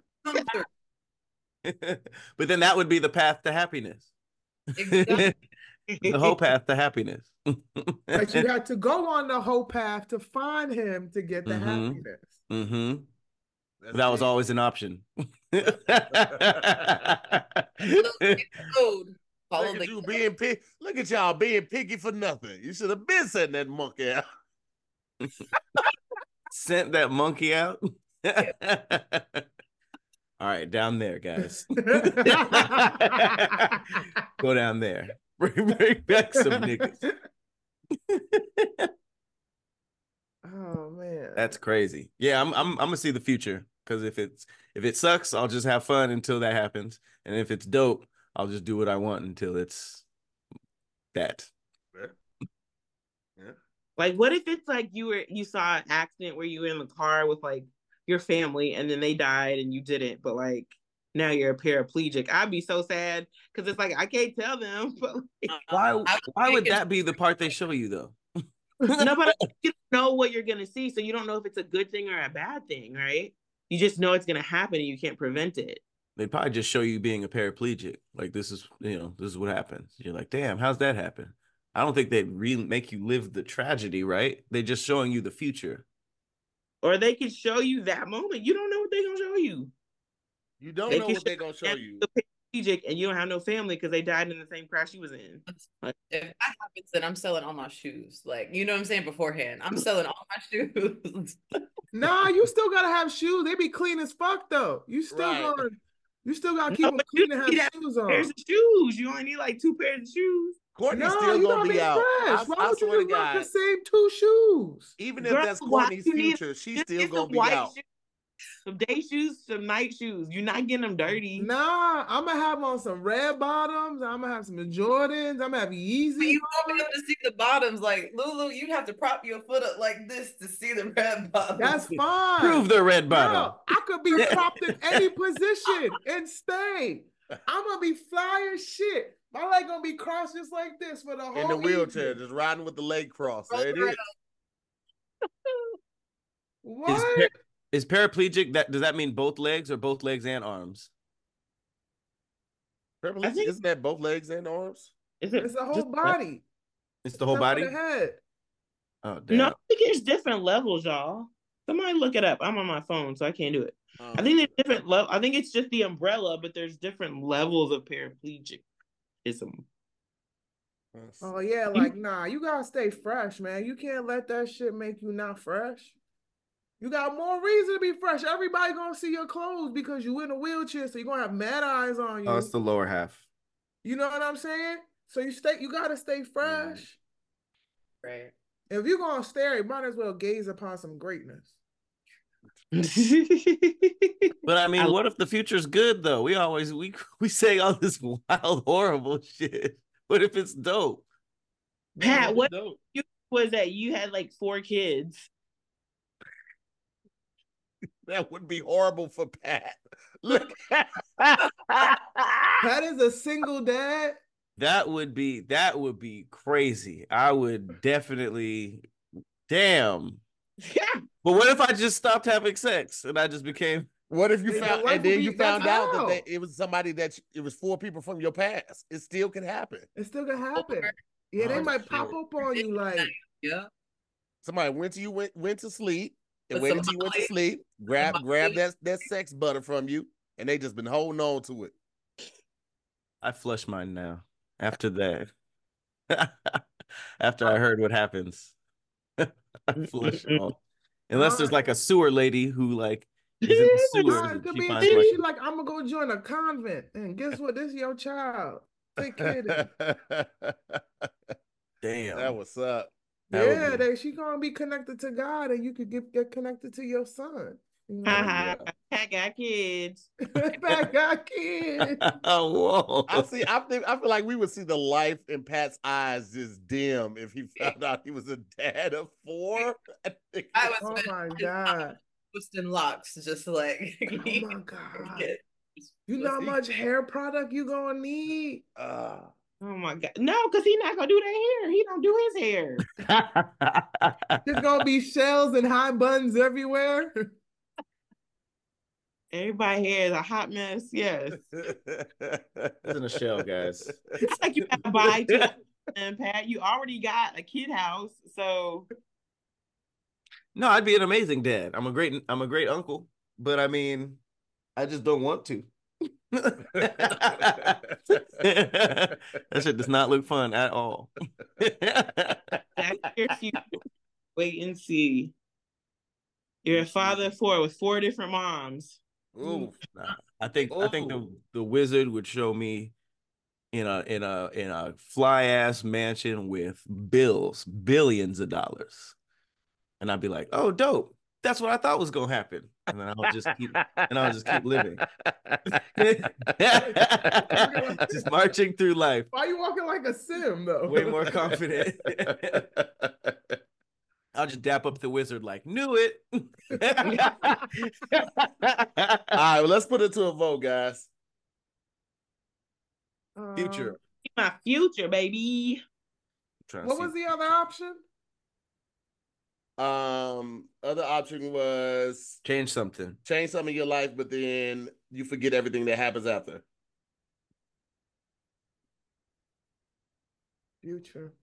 But then that would be the path to happiness. Exactly. The whole path to happiness. But you had to go on the whole path to find him to get the mm-hmm. happiness. Mm-hmm. That deep. Was always an option. Look at you being picky. Look at y'all being picky for nothing. You should have been setting that monkey out. Sent that monkey out. All right, down there, guys. Go down there. Bring, bring back some niggas. Oh man, that's crazy. Yeah, I'm I'm I'm gonna see the future because if it's If it sucks, I'll just have fun until that happens. And if it's dope, I'll just do what I want until it's that. Yeah. Yeah. Like, what if it's like you were you saw an accident where you were in the car with like your family and then they died and you didn't, but like now you're a paraplegic? I'd be so sad because it's like I can't tell them. But like, why? Why would that be the part they show you though? No, but you don't know what you're gonna see, so you don't know if it's a good thing or a bad thing, right? You just know it's gonna happen and you can't prevent it. They'd probably just show you being a paraplegic. Like, this is, you know, this is what happens. You're like, damn, how's that happen? I don't think they'd really make you live the tragedy, right? They're just showing you the future. Or they could show you that moment. You don't know what they're gonna show you. You don't they know what they're gonna show you. Paraplegic and you don't have no family because they died in the same crash you was in. Like, if that happens, then I'm selling all my shoes. Like, you know what I'm saying beforehand. I'm selling all my shoes. Nah, you still gotta have shoes. They be clean as fuck though. You still Right. gonna, you still gotta keep No, them but clean you and need have to shoes Pairs on. of shoes. You only need like two pairs of shoes. Courtney's No, still you gonna gotta be be out. fresh. I, Why I would you swear to just rock God, the same two shoes? even if Girl, that's why Courtney's you need- future, she's Just still get gonna some be white out. shoes, some day shoes, some night shoes. You're not getting them dirty. Nah, I'm gonna have on some red bottoms. I'm gonna have some Jordans. I'm gonna have Yeezy. You won't be able to see the bottoms. Like, Lulu, you'd have to prop your foot up like this to see the red bottoms. That's fine. Prove the red bottom. Girl, I could be propped in any position and stay. I'm gonna be fly as shit. My leg gonna be crossed just like this for the whole In the wheelchair, evening. just riding with the leg crossed. There it is. What? Is, par- is paraplegic, that does that mean both legs or both legs and arms? Paraplegic, think- isn't that both legs and arms? Is it It's the whole just- body. It's the whole Except for body? the head. Oh, damn. No, I think there's different levels, y'all. Somebody look it up. I'm on my phone, so I can't do it. Um, I think there's different level. I think it's just the umbrella, but there's different levels of paraplegicism. Oh yeah, like nah, you gotta stay fresh, man. You can't let that shit make you not fresh. You got more reason to be fresh. Everybody gonna see your clothes because you in a wheelchair, so you're gonna have mad eyes on you. Oh, it's the lower half. You know what I'm saying? So you stay, you gotta stay fresh. Right. If you're gonna stare, you might as well gaze upon some greatness. But I mean, I- what if the future's good though? We always we we say all this wild, horrible shit. What if it's dope? Pat, what dope. was that? You had like four kids. That would be horrible for Pat. Look. That is a single dad. That would be that would be crazy. I would definitely, damn. But what if I just stopped having sex and I just became? What if you Your found wife and would then be- you found that's out that hell. they, it was somebody that it was four people from your past? It still can happen. It still can happen. Yeah, they Oh, might shit. pop up on you like, Yeah. Somebody went to you went went to sleep and With waited some till you went to Molly. sleep, grab Some grab Molly. that that sex butter from you, and they just been holding on to it. I flush mine now. After that, after I heard what happens, I flush it all. Unless there's like a sewer lady who like is in the nah, sewer. it and could she be finds she my- like, I'm gonna go join a convent, and guess what? This is your child. Take care of it. Damn. That was up. That would Yeah, be- they, she gonna be connected to God, and you could get get connected to your son. You know? Haha, I got kids. Back got kids. Oh, whoa. I see. I think I feel like we would see the life in Pat's eyes just dim if he found out he was a dad of four. I think I was Oh my God. twisting locks, just like. Oh my God. You know how much hair product you gonna need? uh, Oh my god. No, because he's not gonna do that hair. He don't do his hair. There's gonna be shells and high buns everywhere. Everybody hair is a hot mess. Yes. It's in a shell, guys. It's like you gotta buy two and Pat. You already got a kid house, so No, I'd be an amazing dad. I'm a great I'm a great uncle, but I mean, I just don't want to. That shit does not look fun at all. that's your future. Wait and see. You're a father of four with four different moms. Ooh, Nah, I think I think the the wizard would show me in a in a in a fly ass mansion with bills, billions of dollars, and I'd be like, "Oh, dope! that's what I thought was gonna happen. And then I'll just keep and I'll just keep living. Just marching through life. Why are you walking like a sim though? Way more confident. I'll just dap up the wizard like, knew it. All right, well, let's put it to a vote, guys. Future. My future, baby. What was the other option? Um, other option was change something. Change something in your life, but then you forget everything that happens after. Future.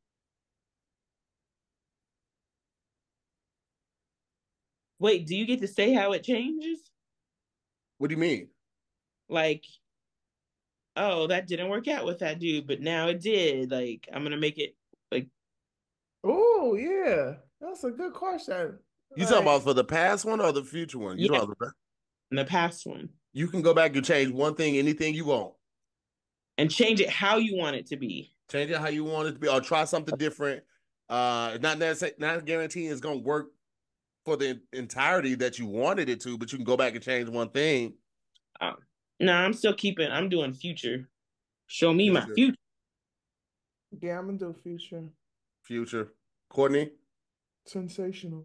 Wait, do you get to say how it changes? What do you mean? Like, oh, that didn't work out with that dude, but now it did. Like, I'm gonna make it like. Oh yeah, that's a good question. You like, talking about for the past one or the future one? You yeah, talking about the past one. You can go back and change one thing, anything you want, and change it how you want it to be. Change it how you want it to be, or try something different. Uh, not necessarily, not guaranteeing it's gonna work for the entirety that you wanted it to, but you can go back and change one thing. Um, no, nah, I'm still keeping. I'm doing future. Show me future. my future. Yeah, I'm gonna do future. Future. Courtney. Sensational.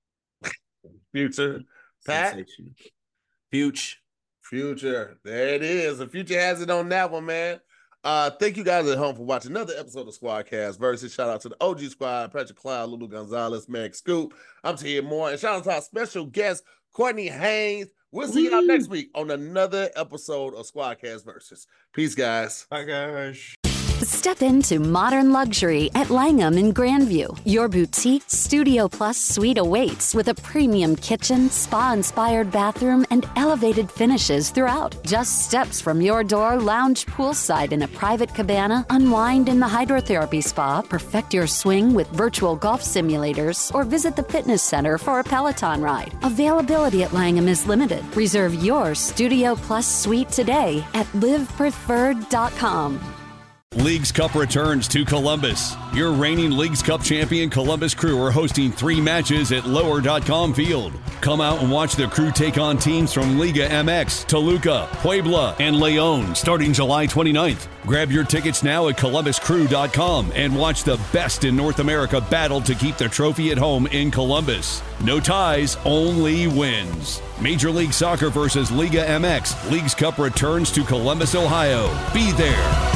Future. Pat. Sensational. Future. Future. There it is. The future has it on that one, man. Uh, thank you guys at home for watching another episode of Squadcast Versus. Shout out to the O G Squad, Patrick Cloud, Lulu Gonzalez, Meg Scoop. I'm Tia Moore, and shout out to our special guest, Courtney Haynes. We'll see y'all next week on another episode of Squadcast Versus. Peace, guys. Bye, guys. Step into modern luxury at Langham in Grandview. Your boutique Studio Plus suite awaits with a premium kitchen, spa-inspired bathroom, and elevated finishes throughout. Just steps from your door, lounge poolside in a private cabana, unwind in the hydrotherapy spa, perfect your swing with virtual golf simulators, or visit the fitness center for a Peloton ride. Availability at Langham is limited. Reserve your Studio Plus suite today at live preferred dot com. Leagues Cup returns to Columbus. Your reigning Leagues Cup champion Columbus Crew are hosting three matches at lower dot com field. Come out and watch the Crew take on teams from Liga M X, Toluca, Puebla, and Leon starting July twenty-ninth. Grab your tickets now at columbus crew dot com and watch the best in North America battle to keep the trophy at home in Columbus. No ties, only wins. Major League Soccer versus Liga M X. Leagues Cup returns to Columbus, Ohio. Be there.